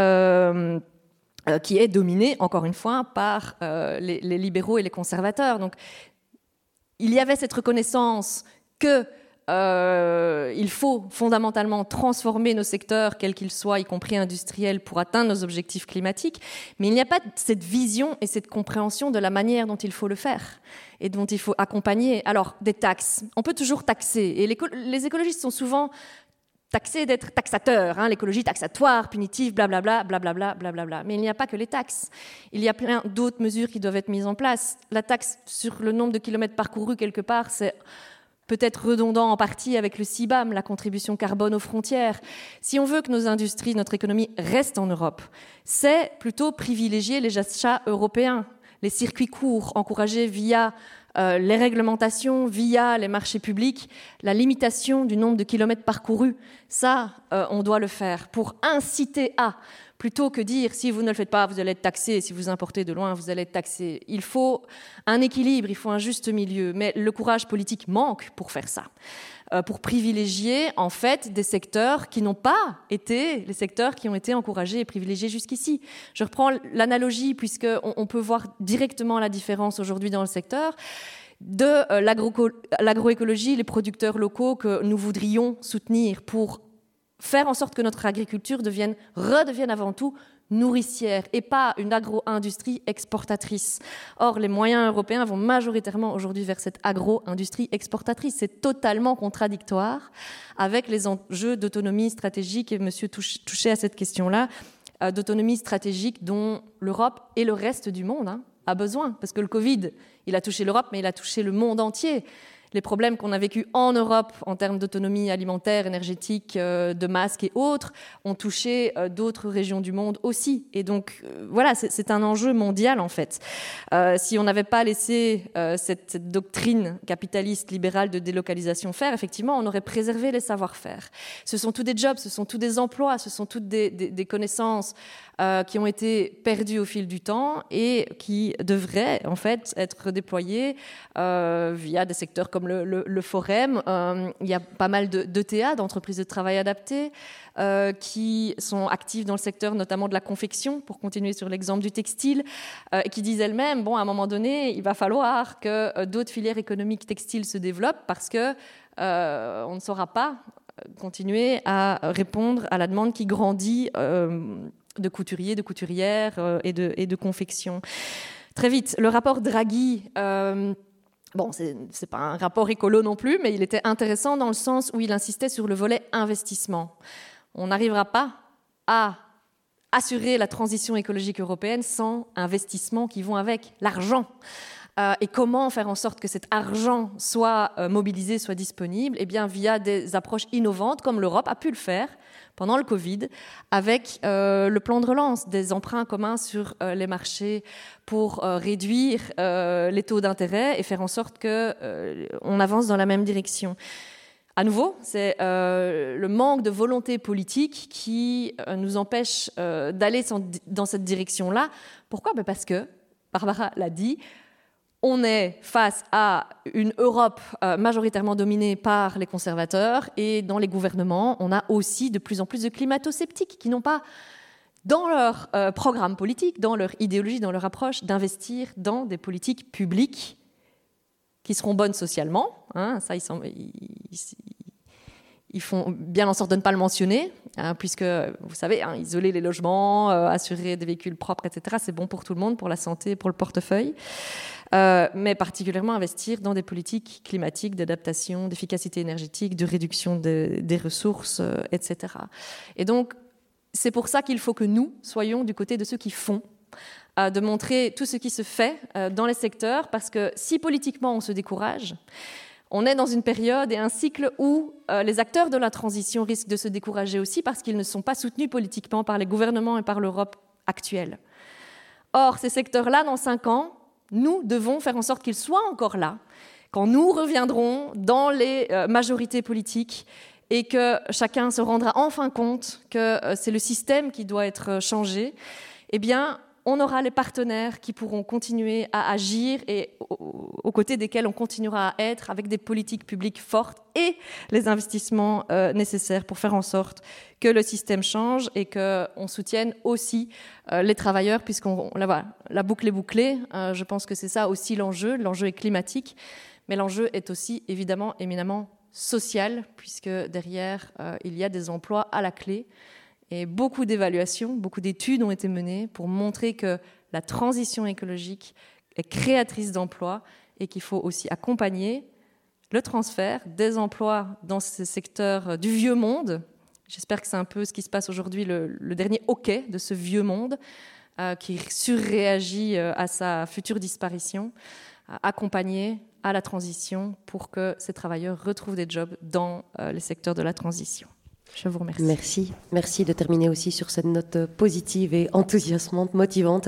qui est dominée, encore une fois, par les libéraux et les conservateurs. Donc, il y avait cette reconnaissance que il faut fondamentalement transformer nos secteurs, quels qu'ils soient, y compris industriels, pour atteindre nos objectifs climatiques. Mais il n'y a pas cette vision et cette compréhension de la manière dont il faut le faire et dont il faut accompagner. Alors, des taxes. On peut toujours taxer. Et les écologistes sont souvent taxés d'être taxateurs. L'écologie taxatoire, punitive, blablabla, blablabla, blablabla. Mais il n'y a pas que les taxes. Il y a plein d'autres mesures qui doivent être mises en place. La taxe sur le nombre de kilomètres parcourus, quelque part, c'est peut-être redondant en partie avec le CBAM, la contribution carbone aux frontières. Si on veut que nos industries, notre économie reste en Europe, c'est plutôt privilégier les achats européens, les circuits courts, encourager via les réglementations, via les marchés publics, la limitation du nombre de kilomètres parcourus. Ça, on doit le faire pour inciter à, plutôt que dire si vous ne le faites pas, vous allez être taxé, si vous importez de loin, vous allez être taxé. Il faut un équilibre, il faut un juste milieu, mais le courage politique manque pour faire ça, pour privilégier en fait des secteurs qui n'ont pas été les secteurs qui ont été encouragés et privilégiés jusqu'ici. Je reprends l'analogie puisqu'on peut voir directement la différence aujourd'hui dans le secteur de l'agroécologie, les producteurs locaux que nous voudrions soutenir pour faire en sorte que notre agriculture redevienne avant tout nourricière et pas une agro-industrie exportatrice. Or, les moyens européens vont majoritairement aujourd'hui vers cette agro-industrie exportatrice. C'est totalement contradictoire avec les enjeux d'autonomie stratégique, et monsieur touchait à cette question-là, d'autonomie stratégique dont l'Europe et le reste du monde a besoin. Parce que le Covid, il a touché l'Europe, mais il a touché le monde entier. Les problèmes qu'on a vécus en Europe en termes d'autonomie alimentaire, énergétique, de masques et autres, ont touché d'autres régions du monde aussi. Et donc, voilà, c'est un enjeu mondial, en fait. Si on n'avait pas laissé cette doctrine capitaliste libérale de délocalisation faire, effectivement, on aurait préservé les savoir-faire. Ce sont tous des jobs, ce sont tous des emplois, ce sont toutes des connaissances qui ont été perdues au fil du temps et qui devraient, en fait, être déployées via des secteurs comme le Forem. Il y a pas mal d'ETA, d'entreprises de travail adaptées, qui sont actives dans le secteur notamment de la confection, pour continuer sur l'exemple du textile, et qui disent elles-mêmes, bon, à un moment donné, il va falloir que d'autres filières économiques textiles se développent parce que on ne saura pas continuer à répondre à la demande qui grandit de couturiers, de couturières et de confection. Très vite, le rapport Draghi... Bon, c'est pas un rapport écolo non plus, mais il était intéressant dans le sens où il insistait sur le volet investissement. On n'arrivera pas à assurer la transition écologique européenne sans investissements qui vont avec, l'argent. Et comment faire en sorte que cet argent soit mobilisé, soit disponible ? Eh bien, via des approches innovantes, comme l'Europe a pu le faire pendant le Covid, avec le plan de relance, des emprunts communs sur les marchés pour réduire les taux d'intérêt et faire en sorte qu'on avance dans la même direction. À nouveau, c'est le manque de volonté politique qui nous empêche d'aller dans cette direction-là. Pourquoi ? Parce que, Barbara l'a dit, on est face à une Europe majoritairement dominée par les conservateurs, et dans les gouvernements, on a aussi de plus en plus de climato-sceptiques qui n'ont pas, dans leur programme politique, dans leur idéologie, dans leur approche, d'investir dans des politiques publiques qui seront bonnes socialement. Ça, ils font bien en sorte de ne pas le mentionner, puisque, vous savez, isoler les logements, assurer des véhicules propres, etc., c'est bon pour tout le monde, pour la santé, pour le portefeuille. Mais particulièrement investir dans des politiques climatiques, d'adaptation, d'efficacité énergétique, de réduction des ressources, etc. Et donc, c'est pour ça qu'il faut que nous soyons du côté de ceux qui font, de montrer tout ce qui se fait dans les secteurs, parce que si politiquement on se décourage, on est dans une période et un cycle où les acteurs de la transition risquent de se décourager aussi parce qu'ils ne sont pas soutenus politiquement par les gouvernements et par l'Europe actuelle. Or, ces secteurs-là, dans 5 ans, nous devons faire en sorte qu'ils soient encore là, quand nous reviendrons dans les majorités politiques et que chacun se rendra enfin compte que c'est le système qui doit être changé, eh bien, on aura les partenaires qui pourront continuer à agir et aux côtés desquels on continuera à être avec des politiques publiques fortes et les investissements nécessaires pour faire en sorte que le système change et qu'on soutienne aussi les travailleurs, la boucle est bouclée. Je pense que c'est ça aussi l'enjeu. L'enjeu est climatique, mais l'enjeu est aussi évidemment éminemment social, puisque derrière, il y a des emplois à la clé. Et beaucoup d'évaluations, beaucoup d'études ont été menées pour montrer que la transition écologique est créatrice d'emplois et qu'il faut aussi accompagner le transfert des emplois dans ces secteurs du vieux monde. J'espère que c'est un peu ce qui se passe aujourd'hui, le dernier hockey de ce vieux monde qui surréagit à sa future disparition, accompagner à la transition pour que ces travailleurs retrouvent des jobs dans les secteurs de la transition. Je vous remercie. Merci de terminer aussi sur cette note positive et enthousiasmante, motivante.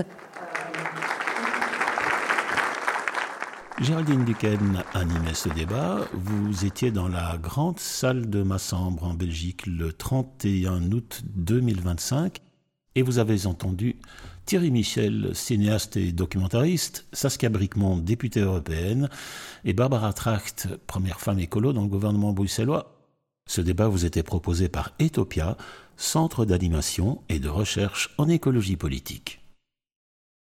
Géraldine Duquesne animait ce débat. Vous étiez dans la grande salle de Massembre en Belgique le 31 août 2025 et vous avez entendu Thierry Michel, cinéaste et documentariste, Saskia Brikmont, députée européenne, et Barbara Tracht, première femme écolo dans le gouvernement bruxellois. Ce débat vous était proposé par Etopia, centre d'animation et de recherche en écologie politique.